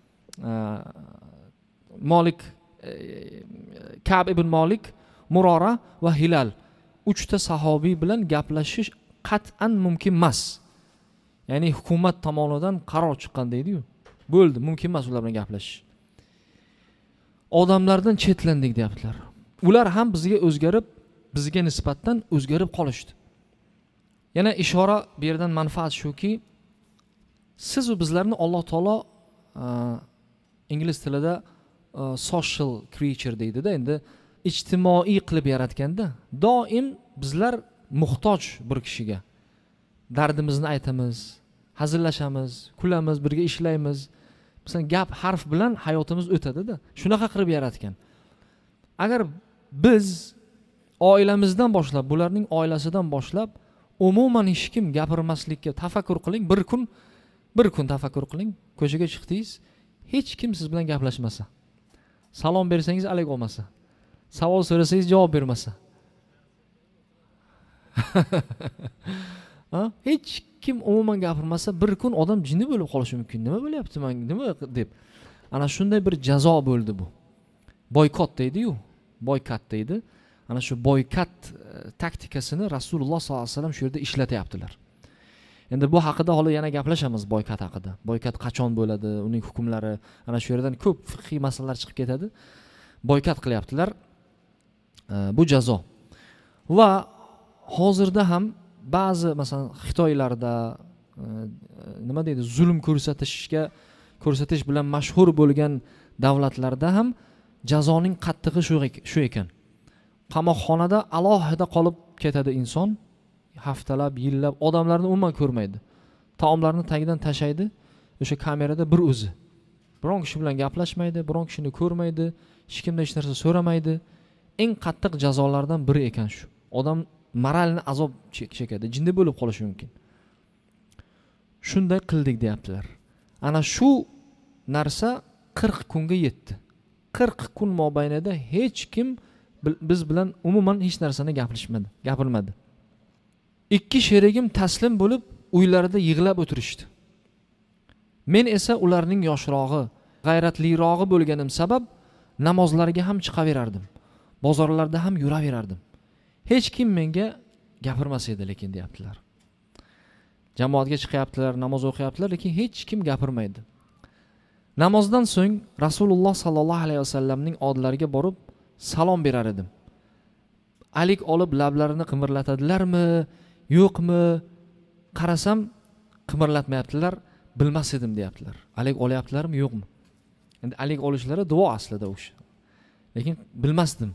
Malik, Ka'b ibn Malik, Murora va Hilal uchta sahobiy bilan gaplashish qat'an mumkin emas. Ya'ni hukumat tomonidan qaror chiqqan deydi-yu. Bo'ldi, mumkin emas ular bilan gaplashish. Odamlardan chetlandik deyaptilar. Ular ham bizga o'zgarib, bizga nisbatan o'zgarib qolishdi. Yana ishora bu yerdan manfaat shuki, siz va bizlarni Alloh taolo ingliz tilida uh, social creature deydi-da, endi ijtimoiy qilib yaratganda, doim bizlar muhtoj bir kishiga. Dardimizni aytamiz, hazillashamiz, kulamiz, birga ishlaymiz. Masalan, gap, harf bilan hayotimiz o'tadi-da. Shunaqa qilib yaratgan. Agar biz oilamizdan boshlab, bularning oilasidan boshlab umuman hech kim gapirmaslikka tafakkur qiling, bir kun bir kun tafakkur qiling, ko'chaga chiqdingiz, hech kim siz bilan gaplashmasa, salom bersangiz alik olmasa, savol so'rasangiz javob bermasa, ha, hech kim umuman gapirmasa, bir kun odam jinni bo'lib qolishi mumkin. Nima bo'lyapti menga, nima deb. Ana shunday bir jazo bo'ldi bu. Boykot deydi-yu, boykot deydi. Ana shu boykot taktikasini Rasululloh sollallohu alayhi vasallam shu yerda ishlatyaptilar. Endi bu haqida hali yana gaplashamiz, boykot haqida. Boykot qachon bo'ladi, uning hukmlari, ana shu yerdan ko'p fiqhiy masalalar chiqib ketadi. Boykot qilyaptilar. Bu jazo. Va hozirda ham ba'zi, masalan, Xitoylarda nima deydi, zulm ko'rsatishga ko'rsatish bilan mashhur bo'lgan davlatlarda ham jazoning qattig'i shu ekan. Qamoqxonada alohida qolib ketadi inson, haftalab, yillab, odamlarni umuman ko'rmaydi. Taomlarni tagidan tashaydi, o'sha kamerada bir o'zi. Biron kishi bilan gaplashmaydi, biron kishini ko'rmaydi, hech kimdan hech narsa so'ramaydi. Eng qattiq jazolardan biri ekan shu. Odam moralni azob chekadi, jinni bo'lib qolishi mumkin. Shunday qildik deyaptilar. Ana shu narsa qirq kunga yetdi. qirq kun mobaynida hech kim biz bilan umuman hech narsani gapirishmadi, gapirmadi. Ikki sherigim taslim bo'lib uylarida yig'lab o'tirishdi. Men esa ularning yoshrog'i, g'ayratlirog'i bo'lganim sabab namozlarga ham chiqaverardim. Bozorlarda ham yuraverardim. Hech kim menga gapirmas edi, lekin deyaptilar. Jamoatga chiqyaptilar, namoz o'qiyaptilar, lekin hech kim gapirmaydi. Namozdan so'ng Rasululloh sallallohu alayhi vasallamning oldilariga borib salom berar edim. Alik olib lablarini qimirlatadilarmi, yo'qmi? Qarasam qimirlatmayaptilar, bilmas edim deyaptilar. Alik olyaptilarmi, yo'qmi? Endi alik olishlari duo aslida o'sha. Lekin bilmasdim.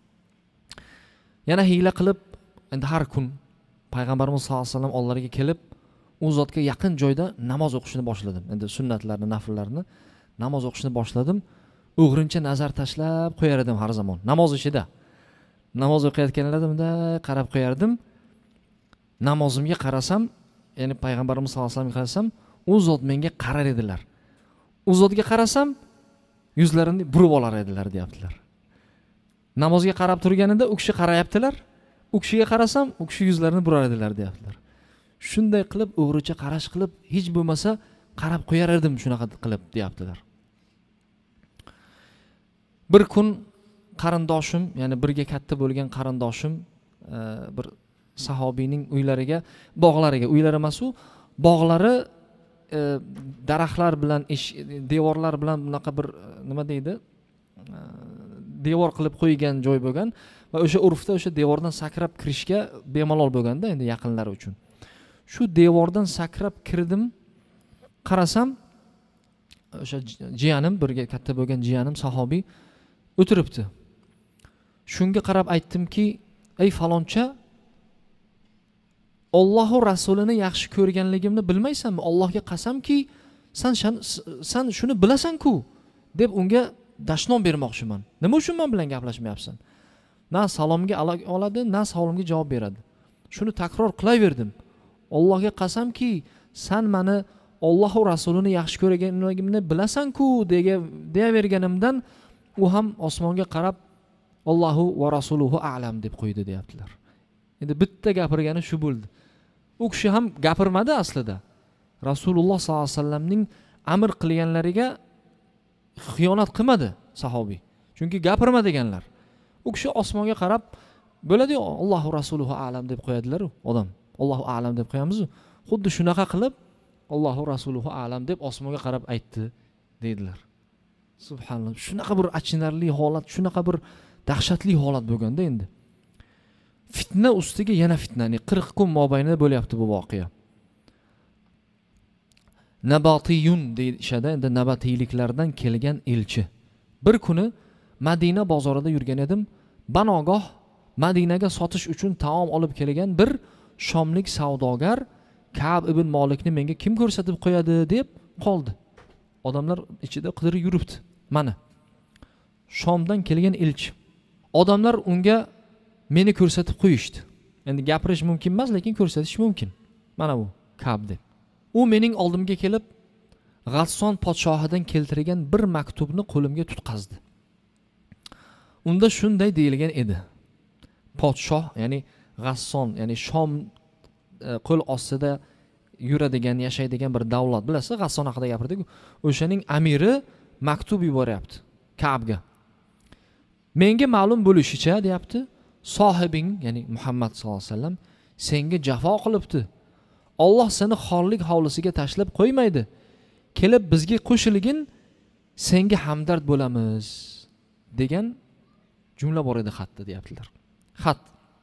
Yana hiyla qilib, endi har kun payg'ambarimiz sollallohu alayhi vasallam oldilariga kelib, u zotga yaqin joyda namoz o'qishni boshladim. Endi sunnatlarni, nafllarni namoz o'qishni boshladim. O'g'rincha nazar tashlab qo'yar edim har zamon. Namoz ishida. Namoz o'qiyotganlarimda qarab qo'yardim. Namozimga qarasam, ya'ni payg'ambarimiz sollallohu alayhi vasallamga qarasam, u zot menga qarar edilar. U zotga qarasam, yuzlarini burib olar edilar deyaptilar. Namozga qarab turganida u kishi qarayaptilar, u kishiga qarasam u kishi yuzlarini burar edilar deyaptilar. Shunday qilib o'g'richa qarash qilib hech bo'lmasa qarab qo'yar edim shunaqa qilib deyaptilar. Bir kun qarindoshim, ya'ni birga katta bo'lgan qarindoshim bir sahobiyning uylariga, bog'lariga, uylari emas u, bog'lari daraxtlar bilan, devorlar bilan bunaqa bir nima deydi? Devor qilib qo'ygan joy bo'lgan va o'sha urfda o'sha devordan sakrab kirishga bemalol bo'lganda endi yaqinlari uchun. Shu devordan sakrab kirdim, qarasam o'sha jiyanim, birga katta bo'lgan jiyanim sahobiy o'tiribdi. Shunga qarab aytdimki, ey faloncha, Alloh va rasulini yaxshi ko'rganligimni bilmaysanmi? Allohga qasamki, sen sen shuni bilasan-ku deb unga dashnom bermoqchiman. Nima uchun men bilan gaplashmayapsan? Na salomga oladi, na savolimga javob beradi. Shuni takror qilaverdim. Allohga qasamki, sen meni Alloh va rasulini yaxshi ko'rganligimni bilasan-ku deyaverganimdan u ham osmonga qarab Allohu va rasuluhu a'lam deb qo'ydi deyaptilar. Endi bitta gapirgani shu bo'ldi. U kishi ham gapirmadi aslida. Rasululloh sollallohu alayhi vasallamning amr qilganlariga xiyonat qilmadi sahobiy. Chunki gapirma deganlar. U kishi osmonga qarab bo'ladi, Allohu rasuluhu a'lam deb qo'yadilar u odam. Allohu a'lam deb qo'yamiz-ku. Xuddi shunaqa qilib Allohu rasuluhu a'lam deb osmonga qarab aytdi dedilar. Subhanalloh. Shunaqa bir achinarli holat, shunaqa bir dahshatli holat bo'lganda endi. Fitna ustiga yana fitna, ya'ni qirq kun mobaynida bo'lyapti bu voqea. Nabatiyun deyishadi, endi nabatiyliklardan kelgan elchi. Bir kuni Madina bozorida yurgan edim, banogoh Madinaga sotish uchun taom olib kelgan bir shomlik savdogar Ka'b ibn Malikni menga kim ko'rsatib qo'yadi deb qoldi. Odamlar ichida qidirib yuribdi. Mana Shomdan kelgan elchi. Odamlar unga meni ko'rsatib qo'yishdi. Endi gapirish mumkin emas, lekin ko'rsatish mumkin. Mana bu Ka'b deb. U mening oldimga kelib, G'asson podshohidan keltirgan bir maktubni qo'limga tutqazdi. Unda shunday deyilgan edi. Podshoh, ya'ni G'asson, ya'ni Shom qo'l ostida yuradigan, yashaydigan bir davlat. Bilasiz, G'asson haqida gapirdik-ku. O'shaning amiri maktub yuboryapti Ka'bga. Menga ma'lum bo'lishicha, deyapti, sohibing, ya'ni Muhammad sollallohu alayhi vasallam senga jafo qilibdi. Alloh seni xorlik hovlisiga tashlab qo'ymaydi. Kelib bizga qo'shilgin, senga hamdard bo'lamiz degan jumla bor edi xatda deyaptilar. Xat.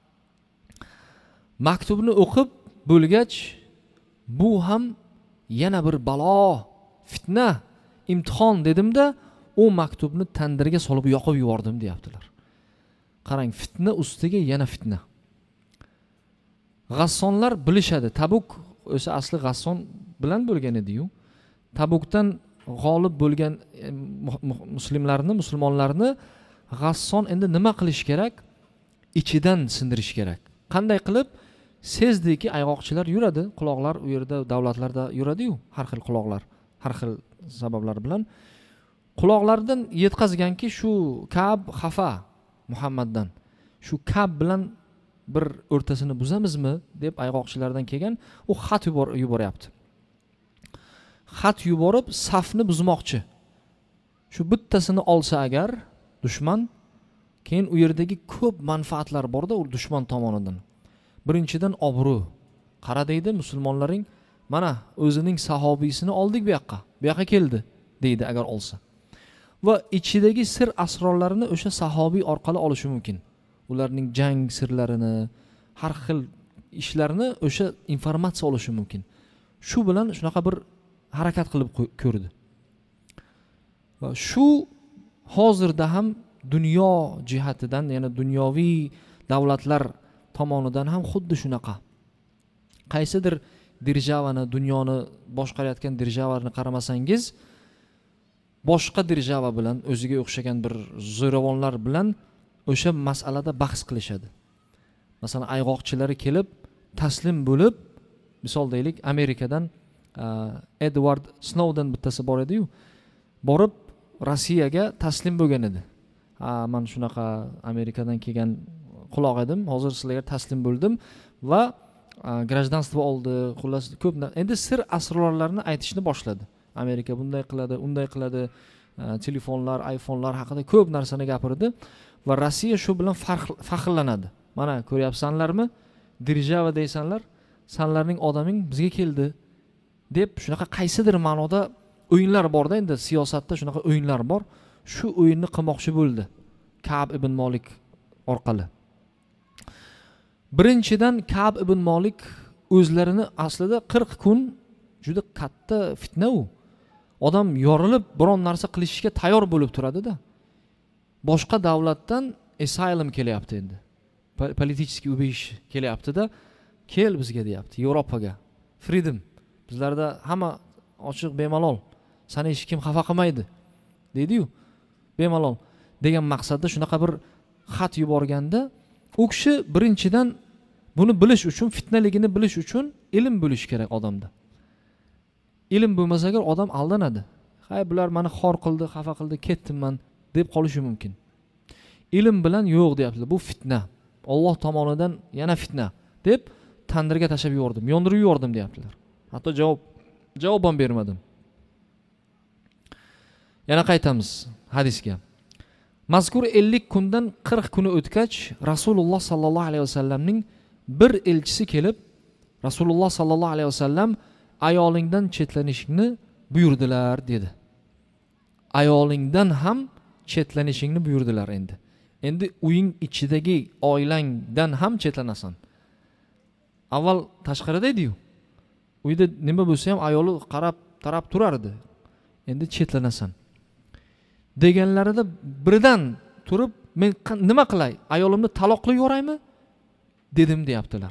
Maktubni o'qib bo'lgach, bu ham yana bir balo, fitna, imtihon dedimda, u maktubni tandirga solib yoqib yubordim deyaptilar. Qarang, fitna ustiga yana fitna. G'assonlar bilishadi. Tabuk o'sha asli G'asson bilan bo'lgan edi-yu. Tabukdan g'olib bo'lgan musulmonlarni, musulmonlarni G'asson endi nima qilish kerak? Ichidan sindirish kerak. Qanday qilib? Sezdiki ayg'oqchilar yuradi, quloqlar u yerda davlatlarda yuradi-yu, har xil quloqlar, har xil sabablar bilan quloqlardan yetkazganki shu Ka'b xafa Muhammaddan. Shu Ka'b bilan bir o'rtasini buzamizmi deb ayg'oqchilardan kelgan, u xat yubor yuboryapti. Xat yuborib safni buzmoqchi. Shu bittasini olsa agar dushman, keyin u yerdagi ko'p manfaatlar borda u dushman tomonidan. Birinchidan obro'. Qara deydi musulmonlaring, mana o'zining sahobiyisini oldik bu yoqqa. Bu yoqqa keldi deydi agar olsa. Va ichidagi sir asrorlarini o'sha sahobiy orqali olishi mumkin. Ularning jang sirlarini, har xil ishlarini o'sha informatsiya olishi mumkin. Shu bilan shunaqa bir harakat qilib ko'rdi. Va shu hozirda ham dunyo jihatidan, ya'ni dunyoviy davlatlar tomonidan ham xuddi shunaqa. Qaysidir державаны, dunyoni boshqarayotgan державаларni qaramasangiz, boshqa держава bilan, o'ziga o'xshagan bir zo'ravonlar bilan o'sha masalada bahs qilishadi. Masalan, ayg'oqchilari kelib taslim bo'lib, misol deylik, Amerikadan Edward Snowden bittasi bor edi-yu, borib Rossiyaga taslim bo'lgan edi. Ha, men shunaqa Amerikadan kelgan quloq edim, hozir sizlarga taslim bo'ldim va grajdanstvo oldi, xullas ko'p. Endi sir asrorlarni aytishni boshladi. Amerika bunday qiladi, unday qiladi, telefonlar, iPhone'lar haqida ko'p narsani gapirdi va Rossiya shu bilan faxrlanadi. Mana ko'ryapsanlarmi? Держава deysanlar, sanlarning odaming bizga keldi deb shunaqa qaysidir ma'noda o'yinlar borda, endi siyosatda shunaqa o'yinlar bor. Shu o'yinni qilmoqchi bo'ldi Ka'b ibn Malik orqali. Birinchidan Ka'b ibn Malik o'zlarini aslida qirq kun juda katta fitna u. Odam yorilib biron narsa qilishga tayyor bo'lib turadi-da. Boshqa davlatdan asylum kelyapti endi. Politik ubeyish kelyapti-da. Kel bizga deyapti, Yevropaga. Freedom. Bizlarda hamma ochiq bemalol. Seni hech kim xafa qilmaydi. Deydi-yu. Bemalol degan maqsadda shunaqa bir xat yuborganda, u kishi birinchidan buni bilish uchun, fitnaligini bilish uchun ilm bo'lish kerak odamda. Ilm bo'lmasa agar odam aldanadi. Hay, bular meni xor qildi, xafa qildi, ketdim men deb qolishi mumkin. Ilm bilan yo'q deyaptilar. Bu fitna. Alloh tomonidan yana fitna deb tandirga tashab yubordim, yondirib yubordim deyaptilar. Hatto javob javob ham bermadim. Yana qaytamiz hadisga. Mazkur ellik kundan qirq kuni o'tgach, Rasululloh sallallohu alayhi vasallamning bir elchisi kelib, Rasululloh sallallohu alayhi vasallam ayolingdan chetlanishingni buyurdilar dedi. Ayolingdan ham chetlanishingni buyurdilar endi. Endi uying ichidagi oilangdan ham chetlanasan. Avval tashqarida edi-yu. Uyda nima bo'lsa ham ayoli qarab, tarab turardi. Endi chetlanasan. Deganlarida birdan turib, men nima qilay? Ayolimni taloq qilib yuboraymi? dedim deyaptilar.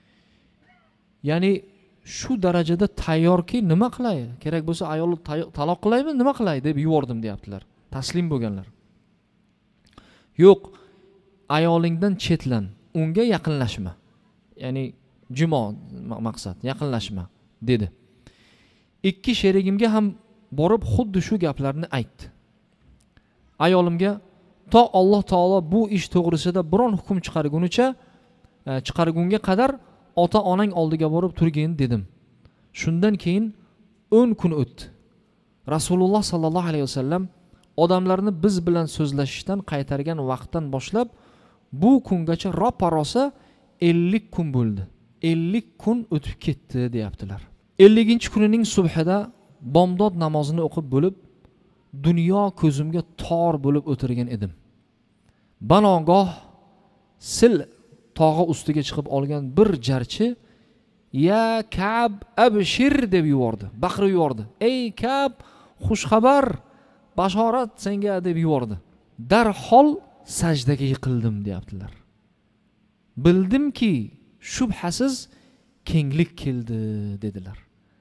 Ya'ni shu darajada tayyorki, nima qilay? Kerak bo'lsa ayolni taloq qilaymi, nima qilay deb yubordim deyaptilar. Taslim bo'lganlar. Yo'q, ayolingdan chetlan, unga yaqinlashma. Ya'ni jimo maqsad, yaqinlashma dedi. Ikki sherigimga ham borib xuddi shu gaplarni aytdi. Ayolimga to Alloh taolo bu ish to'g'risida biron hukm chiqargunicha, chiqargunga qadar ota-onang oldiga borib turgin dedim. Shundan keyin o'n kun o'tdi. Rasululloh sallallohu alayhi vasallam odamlarni biz bilan so'zlashishdan qaytargan vaqtdan boshlab bu kungacha ropa-rosa ellik kun bo'ldi. ellik kun o'tib ketdi deyaptilar. elliginchi kunining subhida bomdod namozini o'qib bo'lib, dunyo ko'zimga tor bo'lib o'tirgan edim. Banogoh sil tog'i ustiga chiqib olgan bir jarchi ya Ka'b abshir deb yubordi, baqirib yubordi. Ey Ka'b, xush xabar, bashorat senga deb yubordi. Darhol sajdaga yiqildim deyaptilar. Bildimki shubhasiz kenglik keldi dedilar.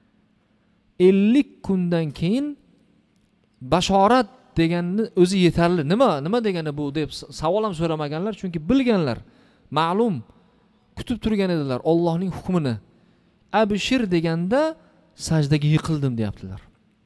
ellik kundan keyin bashorat deganni o'zi yetarli. Nima, nima degani bu deb savol ham so'ramaganlar, chunki bilganlar, ma'lum kutib turgan edilar Allohning hukmini. Abshir deganda sajdaga yiqildim deyaptilar.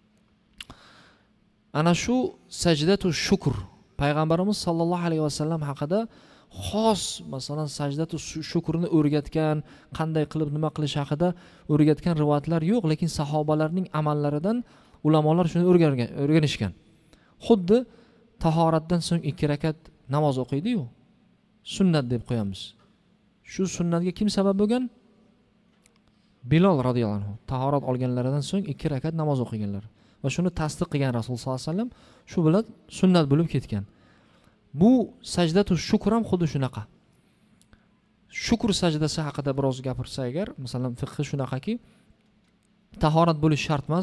Ana shu sajdatu shukr payg'ambarimiz sallallohu alayhi vasallam haqida xos, masalan, sajdatu shukrni o'rgatgan, qanday qilib nima qilish haqida o'rgatgan rivoyatlar yo'q, lekin sahobalarning amallaridan ulamolar shuni o'rgangan, o'rganishgan. Xuddi tahoratdan so'ng ikki rakat namoz o'qiydi-yu, sunnat deb qo'yamiz. Shu sunnatga kim sabab bo'lgan? Bilol radhiyallohu anhu. Tahorat olganlaridan so'ng ikki rakat namoz o'qiganlar va shuni tasdiq qilgan Rasululloh sollallohu alayhi vasallam, shu bilan sunnat bo'lib ketgan. Bu sajdatu shukr ham xuddi shunaqa. Shukr sajdasi haqida biroz gapirsa agar, masalan, fiqh shunaqaki, tahorat bo'lish shart emas.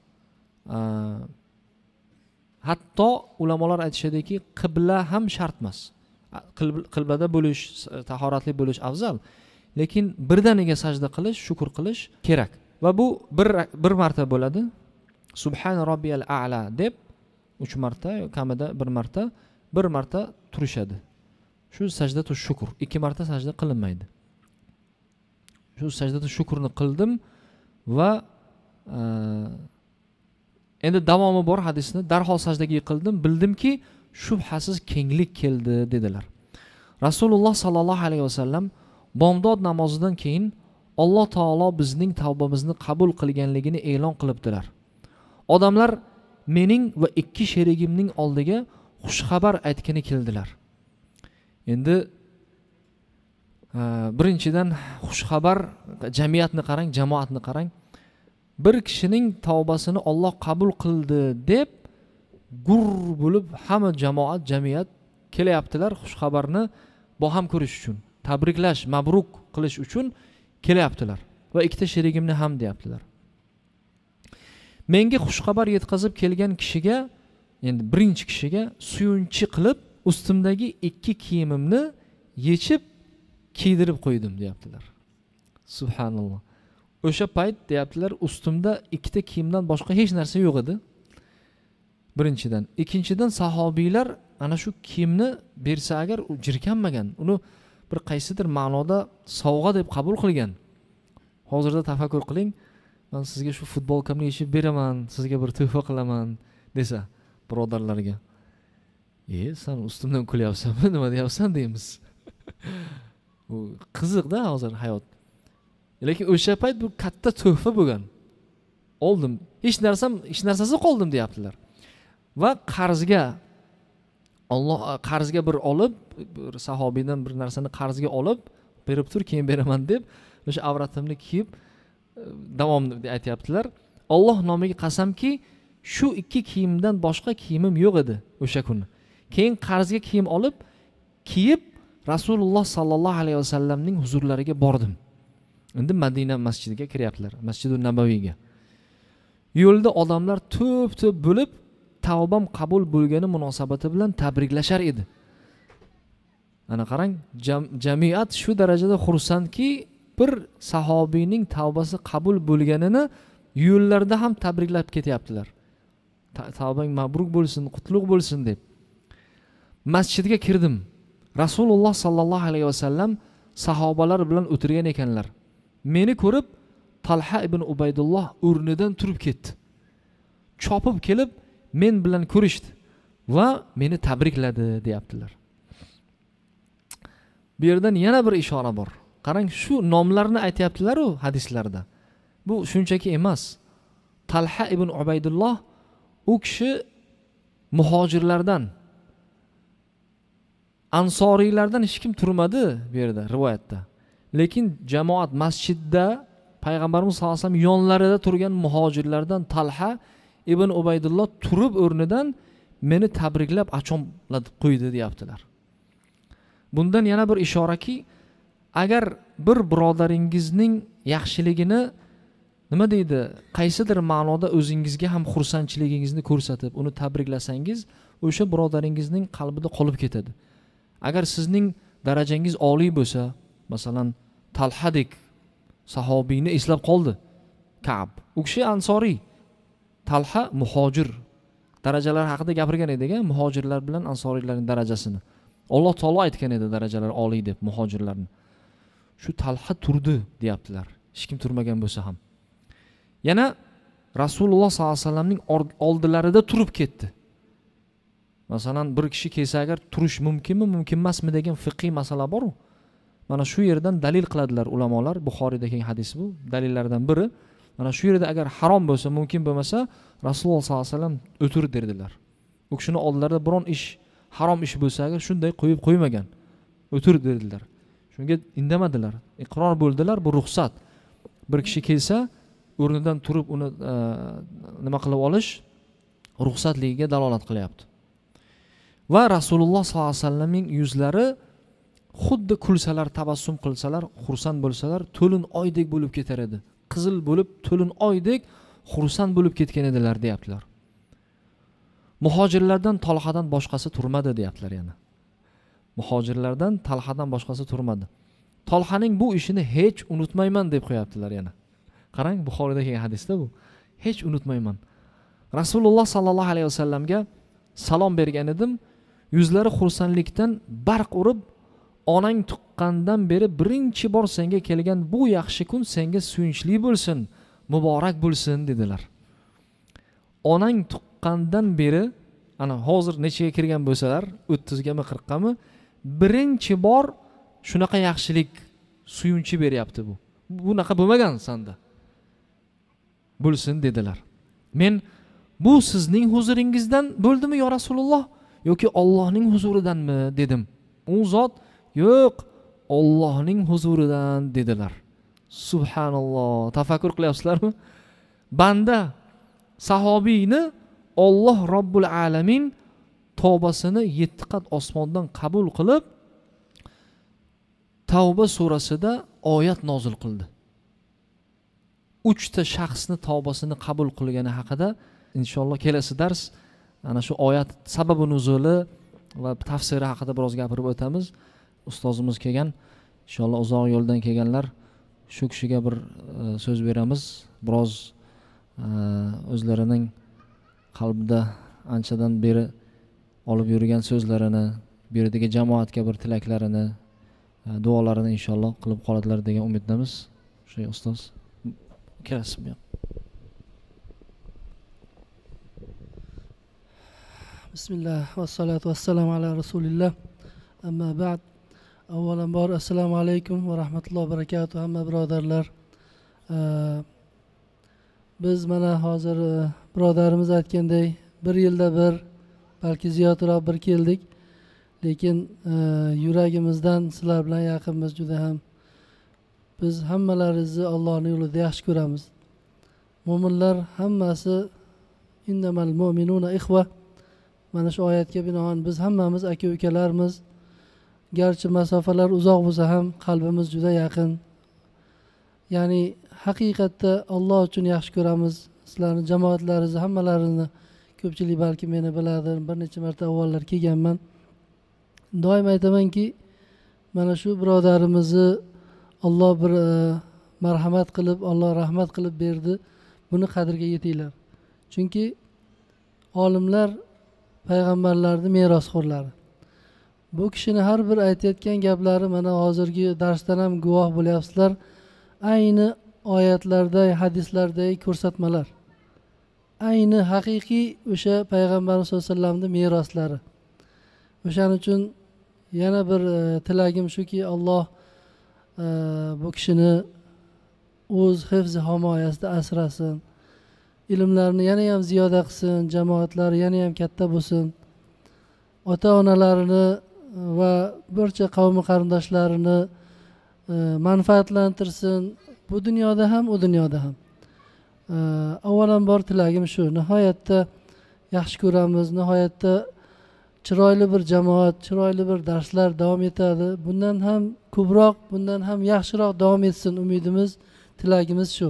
Hatto ulamolar aytishadiki, qibla ham shart emas. Qiblada bo'lish, tahoratli bo'lish afzal, lekin birdaniga sajda qilish, shukr qilish kerak. Va bu bir bir marta bo'ladi. Subhan robbiyal a'la deb uch marta, kamida bir marta, bir marta turishadi. Shu sajdatu shukr, ikki marta sajda qilinmaydi. Shu sajdatu shukrni qildim va endi davomi bor hadisni. Darhol sajdaga yiqildim, bildimki shubhasiz kenglik keldi dedilar. Rasululloh sallallohu alayhi vasallam bomdod namozidan keyin Alloh taolo bizning tavbamizni qabul qilganligini e'lon qilibdilar. Odamlar mening va ikki sherigimning oldiga xushxabar aytgani keldilar. Endi birinchidan xushxabar, jamiyatni qarang, jamoatni qarang. Bir kishining tavbasini Alloh qabul qildi deb gur bo'lib hamma jamoat, jamiyat kelyaptilar xushxabarni baham ko'rish uchun, tabriklash, mabruk qilish uchun kelyaptilar va ikkita sherigimni ham deyaptilar. Menga xushxabar yetkazib kelgan kishiga, endi birinchi kishiga suyunchi qilib ustimdagi ikki kiyimimni yechib kiydirib qo'ydim deyaptilar. Subhanalloh. O'sha payt deyaptilar, ustimda ikkita kiyimdan boshqa hech narsa yo'q edi. Birinchidan, ikkinchidan sahobiylar ana shu kiyimni bersa agar u jirkanmagan, uni bir qaysidir ma'noda sovg'a deb qabul qilgan. Hozirda tafakkur qiling, men sizga shu futbolkamni yechib beraman, sizga bir tuhfa qilaman desa birodarlarga. "E, sen ustimdan kulyapsanmi, nima deyapsan?" deymiz. Bu qiziqda hozir hayot. Lekin o'sha payt bu katta tuhfa bo'lgan. Oldim, hech narsam, hech narsasiz qoldim deyaptilar. Va qarzga Alloh qarzga bir olib, bir sahobiydan bir narsani qarzga olib, berib tur, keyin beraman deb o'sha avratimni kiyib davom aytayaptilar. Alloh nomiga qasamki, shu ikki kiyimdan boshqa kiyimim yo'q edi o'sha kuni. Keyin qarzga kiyim olib, kiyib Rasululloh sallallohu alayhi vasallamning huzurlariga bordim. Endi Madina masjidiga kiryaptilar, Masjidun Nabaviyga. Yo'lda odamlar to'p-to'p bo'lib tavbam qabul bo'lgani munosabati bilan tabriklashar edi. Ana qarang, jam, jamiyat shu darajada xursandki, bir sahobiyning tavbasi qabul bo'lganini yo'llarda ham tabriklab ketyaptilar. Tavbang mabruk bo'lsin, qutlug' bo'lsin deb. Masjidga kirdim. Rasululloh sallallohu alayhi vasallam sahobalar bilan o'tirgan ekanlar. Meni ko'rib Talha ibn Ubaydulloh o'rnidan turib ketdi. Chopib kelib men bilan ko'rishdi va meni tabrikladi deyaptilar. Bu yerdan yana bir ishora bor. Qarang, shu nomlarni aytayaptilar-ku hadislarda. Bu shunchaki emas. Talha ibn Ubaydulloh u kishi muhojirlardan, ansoriylardan hech kim turmadi bu yerda rivoyatda. Lekin jamoat masjidda payg'ambarimiz sollallohu alayhi vasallam yonlarida turgan muhojirlardan Talha ibn Ubaydulloh turib o'rnidan meni tabriklab achomlatib qo'ydi deyaptilar. Bundan yana bir ishoraki, agar bir birodaringizning yaxshiligini nima deydi, qaysidir ma'noda o'zingizga ham xursandchiligingizni ko'rsatib, uni tabriklasangiz, o'sha birodaringizning qalbida qolib ketadi. Agar sizning darajangiz oliy bo'lsa, masalan, Talhadek sahobiyni eslab qoldi Ka'b. U kishi ansoriy, Talha muhojir. Darajalar haqida gapirgan edik, muhojirlar bilan ansoriylarning darajasini. Alloh taolo aytgan edi darajalar oliy deb muhojirlarni. Shu Talha turdi deyaptilar. Hech kim turmagan bo'lsa ham. Yana Rasululloh sollallohu alayhi vasallamning oldilarida turib ketdi. Masalan, bir kishi kelsa agar turish mumkinmi, mumkin emasmi degan fiqhiy masala bor-ku. Mana shu yerdan dalil qiladilar ulamolar. Buxoriyda kelgan hadis bu, dalillardan biri. Mana shu yerda agar harom bo'lsa, mumkin bo'lmasa, Rasululloh sollallohu alayhi vasallam o'tir derdilar. U kishining oldilarida biron ish harom ish bo'lsa, agar shunday qo'yib qo'ymagan, o'tir derdilar. Shunga indamadilar, iqror bo'ldilar, bu ruxsat. Bir kishi kelsa, o'rnidan turib uni e, nima qilib olish ruxsatligiga dalolat qilyapti. Va Rasululloh sollallohu alayhi vasallamning yuzlari xuddi kulsalar, tabassum qilsalar, xursand bo'lsalar, to'lin oydek bo'lib ketar edi. Qizil bo'lib, to'lin oydek xursand bo'lib ketgan edilar deyaptilar. Muhojirlardan Talhadan boshqasi turmadi deyaptilar yana. Muhojirlardan Talhadan boshqasi turmadi. Talhaning bu ishini hech unutmayman deb qo'yaptilar yana. Qarang, Buxoriyda kelgan hadisda bu. Hech unutmayman. Rasululloh sallallohu alayhi vasallamga salom bergan edim. Yuzlari xursandlikdan barq urib, onang tuqqandan beri birinchi bor senga kelgan bu yaxshi kun senga suyunchli bo'lsin, muborak bo'lsin dedilar. Onang tuqqandan beri, ana hozir nechaga kirgan bo'lsalar, o'ttizgami, qirqqami, birinchi bor shunaqa yaxshilik suyunchi beryapti bu. Bunaqa bo'lmagan sanda. Bo'lsin dedilar. Men bu sizning huzuringizdan bo'ldimi yo Rasululloh yoki Allohning huzuridanmi dedim. U zot yo'q, Allohning huzuridan dedilar. Subhanalloh. Tafakkur qilyapsizlarmi? Banda sahobiyni Alloh Robbul Alamin tavbasini yetti qat osmondan qabul qilib Tavba surasida oyat nozil qildi. uchta shaxsni tavbasini qabul qilgani haqida inshaalloh kelasi dars ana shu oyat sababi nuzuli va tafsiri haqida biroz gapirib o'tamiz. Ustozimiz kelgan, inshaalloh uzoq yo'ldan kelganlar, shu kishiga bir e, so'z beramiz. Biroz e, o'zlarining qalbida anchadan beri olib yurgan so'zlarini, bu yerdagi jamoatga bir tilaklarini, e, duolarini inshaalloh qilib qoladilar degan umiddamiz. Shu ustoz kelasiz. Bismillah va salatu vassalamu ala rasulillah. Amma ba'd. Avvalambor assalomu alaykum va rahmatullohi va barakatuh hamma birodarlar. Biz mana hozir birodarimiz aytganday bir yilda bir, balki ziyodroq bir keldik. Lekin yuragimizdan sizlar bilan yaqinmiz juda ham. Biz hammalaringizni Allohning yo'lida yaxshi ko'ramiz. Mo'minlar hammasi innamal mu'minuna ikhwa. Mana shu oyatga binoan biz hammamiz aka-ukalarmiz. Garchi masofalar uzoq bo'lsa ham qalbimiz juda yaqin. Ya'ni haqiqatda Alloh uchun yaxshi ko'ramiz. Sizlarning jamoatlaringizni hammalarini ko'pchilik balki meni biladi. Bir necha marta avvallar kelganman. Doim aytamanki, mana shu birodarimizni Alloh bir e, marhamat qilib, Alloh rahmat qilib berdi. Buni qadriga yetinglar. Chunki olimlar payg'ambarlarning merosxo'rlari. Bu kishini har bir aytayotgan gaplari mana hozirgi darsdan ham guvoh bo'lyapsizlar. Ayni oyatlarda, hadislardagi ko'rsatmalar. Ayni haqiqiy o'sha payg'ambarimiz sollallohu alayhi vasallamning meroslari. O'shaning uchun yana bir e, tilagim shuki, Alloh e, bu kishini o'z hifzi himoyasida asrasin. Ilmlarini yana ham ziyoda qilsin, jamoatlari yana ham katta bo'lsin. Ota-onalarini va barcha qavmi qarindoshlarini e, manfaatlantirsin, bu dunyoda ham, u dunyoda ham. E, avvalambor tilagim shu. Nihoyatda yaxshi ko'ramiz, nihoyatda chiroyli bir jamoat, chiroyli bir darslar davom etadi. Bundan ham ko'proq, bundan ham yaxshiroq davom etsin umidimiz, tilagimiz shu.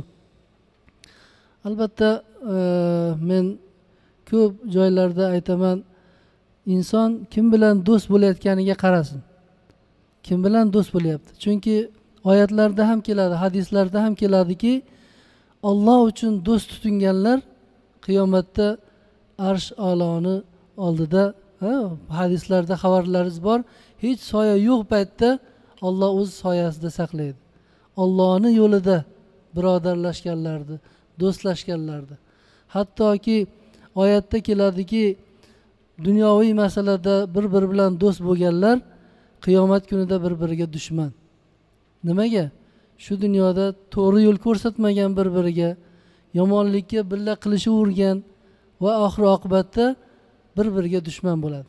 Albatta e, men ko'p joylarda aytaman, inson kim bilan do'st bo'layotganiga qarasin. Kim bilan do'st bo'lyapti? Chunki oyatlarda ham keladi, hadislarda ham keladiki, Alloh uchun do'st tutinganlar qiyomatda arsh a'loni oldida, ha, hadislarda xabarlarimiz bor, hech soya yo'q paytda Alloh o'z soyasida saqlaydi. Allohning yo'lida birodarlashganlarni, do'stlashganlarni. Hattoki oyatda keladiki, dunyoviy masalada bir-biri bilan do'st bo'lganlar qiyomat kunida bir-biriga dushman. Nimaga? Shu dunyoda to'g'ri yo'l ko'rsatmagan bir-biriga, yomonlikka birga qilishavergan va oxir oqibatda bir-biriga dushman bo'ladi.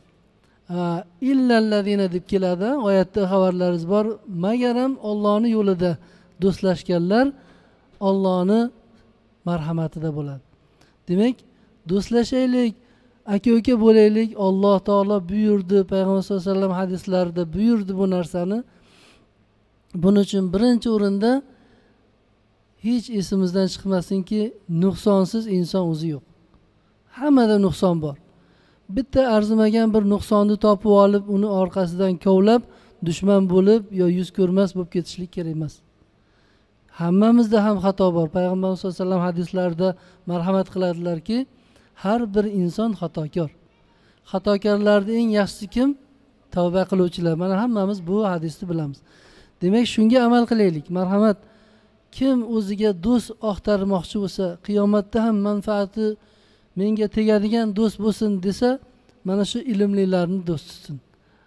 Illallazina deb keladi, oyatda xabarlarimiz bor. Magaram Allohning yo'lida do'stlashganlar Allohning marhamatida bo'ladi. Demak, do'stlashaylik, aka-uka bo'laylik. Alloh taolo buyurdi, payg'ambar sollallohu alayhi vasallam hadislarida buyurdi bu narsani. Buning uchun birinchi o'rinda hech esimizdan chiqmasinki, nuqsonsiz inson o'zi yo'q. Hammada nuqson bor. Bitta arzimagan bir nuqsonni topib olib, uni orqasidan kovlab, dushman bo'lib yo yuz ko'rmas bo'lib ketishlik kerak emas. Hammamizda ham xato bor. Payg'ambarimiz sollallohu alayhi vasallam hadislarida marhamat qiladilarki, har bir inson xatokor. Xatokorlarning eng yaxshisi kim? Tavba qiluvchilar. Mana hammamiz bu hadisni bilamiz. Demak, shunga amal qilaylik. Marhamat. Kim o'ziga do'st oqtarmoqchi bo'lsa, qiyomatda ham manfaati menga tegadigan do'st bo'lsin desa, mana shu ilmlilarni do'st tutsin.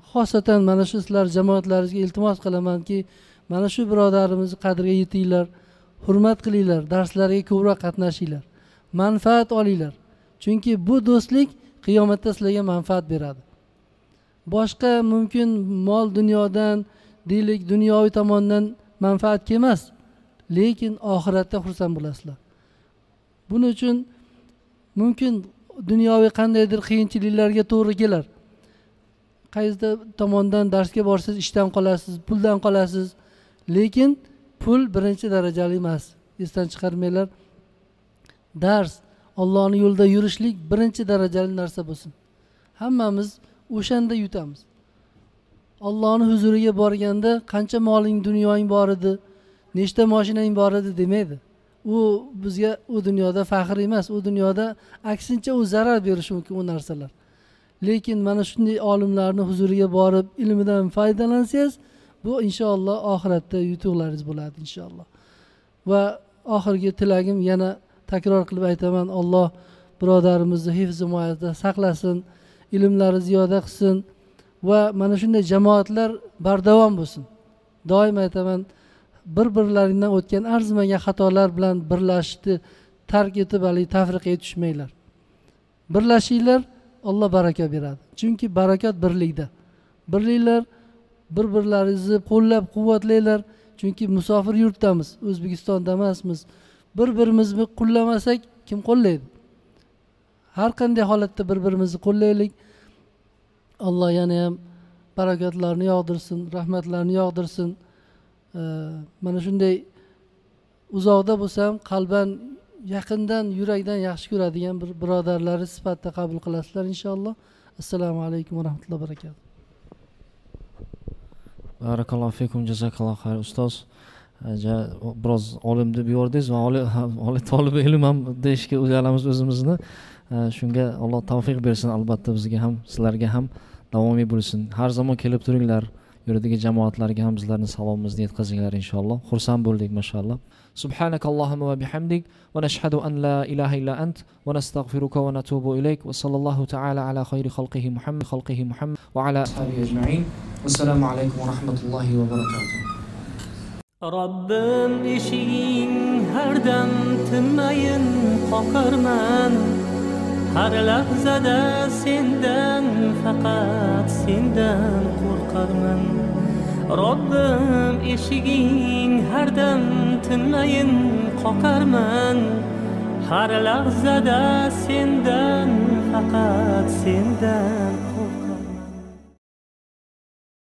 xosatan mana shu sizlar jamoatlaringizga iltimos qilamanki, mana shu birodarimizni qadriga yetinglar, hurmat qilinglar, darslarga ko'proq qatnashinglar, manfaat olinglar. Chunki bu do'stlik qiyomatda sizlarga manfaat beradi. Boshqa mumkin mol dunyodan, deylik, dunyoviy tomondan manfaat kelmas, lekin oxiratda xursand bo'lasizlar. Buning uchun mumkin dunyoviy qandaydir qiyinchiliklarga to'g'ri kelar. Qaysi tomondan darsga borsiz, ishdan qolasiz, puldan qolasiz, lekin pul birinchi darajali emas. Esdan chiqarmanglar. Dars, Allohning yo'lida yurishlik birinchi darajali narsa bo'lsin. Hammamiz o'shanda yutamiz. Allohning huzuriga borganda qancha moling, dunyoing bor edi, nechta mashinang bor edi demaydi. U bizga u dunyoda faxr emas, u dunyoda aksincha u zarar berishi mumkin u narsalar. Lekin mana shunday olimlarning huzuriga borib ilmidan foydalansangiz, bu inshaalloh oxiratda yutuqlaringiz bo'ladi inshaalloh. Va oxirgi tilagim yana takror qilib aytaman, Alloh birodarimizni hifz-himoyasida saqlasin, ilmlari ziyoda qilsin va mana shunday jamoatlar bardavom bo'lsin. Doim aytaman, bir-birlaringdan o'tgan arzimagan xatolar bilan birlashishni tark etib, hali tafriqaga tushmanglar. Birlashinglar, Alloh baraka beradi. Chunki barakat birlikda. Birliklar, bir-birlaringizni qo'llab-quvvatlanglar. Chunki musofir yurtdamiz, O'zbekistonda emasmiz. Bir-birimizni qo'llamasak kim qo'llaydi? Har qanday holatda bir-birimizni qo'llaylik. Alloh yana ham barakatlarni yog'dirsin, rahmatlarni yog'dirsin. Mana shunday uzoqda bo'lsam qalban, yaqindan, yurakdan yaxshi ko'radigan bir birodarlari sifatida qabul qilasizlar inshaalloh. Assalomu alaykum va rahmatullohi va barakatuh. Barakallohu fikum, jazakallohu xayr ustoz. Biroz olim deb yordingiz va oliy talab ilm ham deyishga uyalamiz o'zimizni. Shunga Alloh tavfiq bersin, albatta bizga ham, sizlarga ham davomiy bo'lsin. Har zaman kelib turinglar. Yerdagi jamoatlarga ham bizlarni salomimizni yetkazinglar inshaalloh. Xursand bo'ldik, mashallah. Subhanakallahumma va bihamdik va nashhadu an la ilaha illa ant va nastaghfiruka va natubu ilayk va sallallohu ta'ala ala khayri khalqihi Muhammad khalqihi Muhammad va ala ashabihi ajma'in. Assalomu alaykum va rahmatullohi va barakatuh. Rabbim eshiging har dam tinmayin qoqarman. Har lahzada sendan, faqat sendan qo'rqarman. Robbim eshiging har dam tinmayin qoqarman. Har lahzada sendan, faqat sendan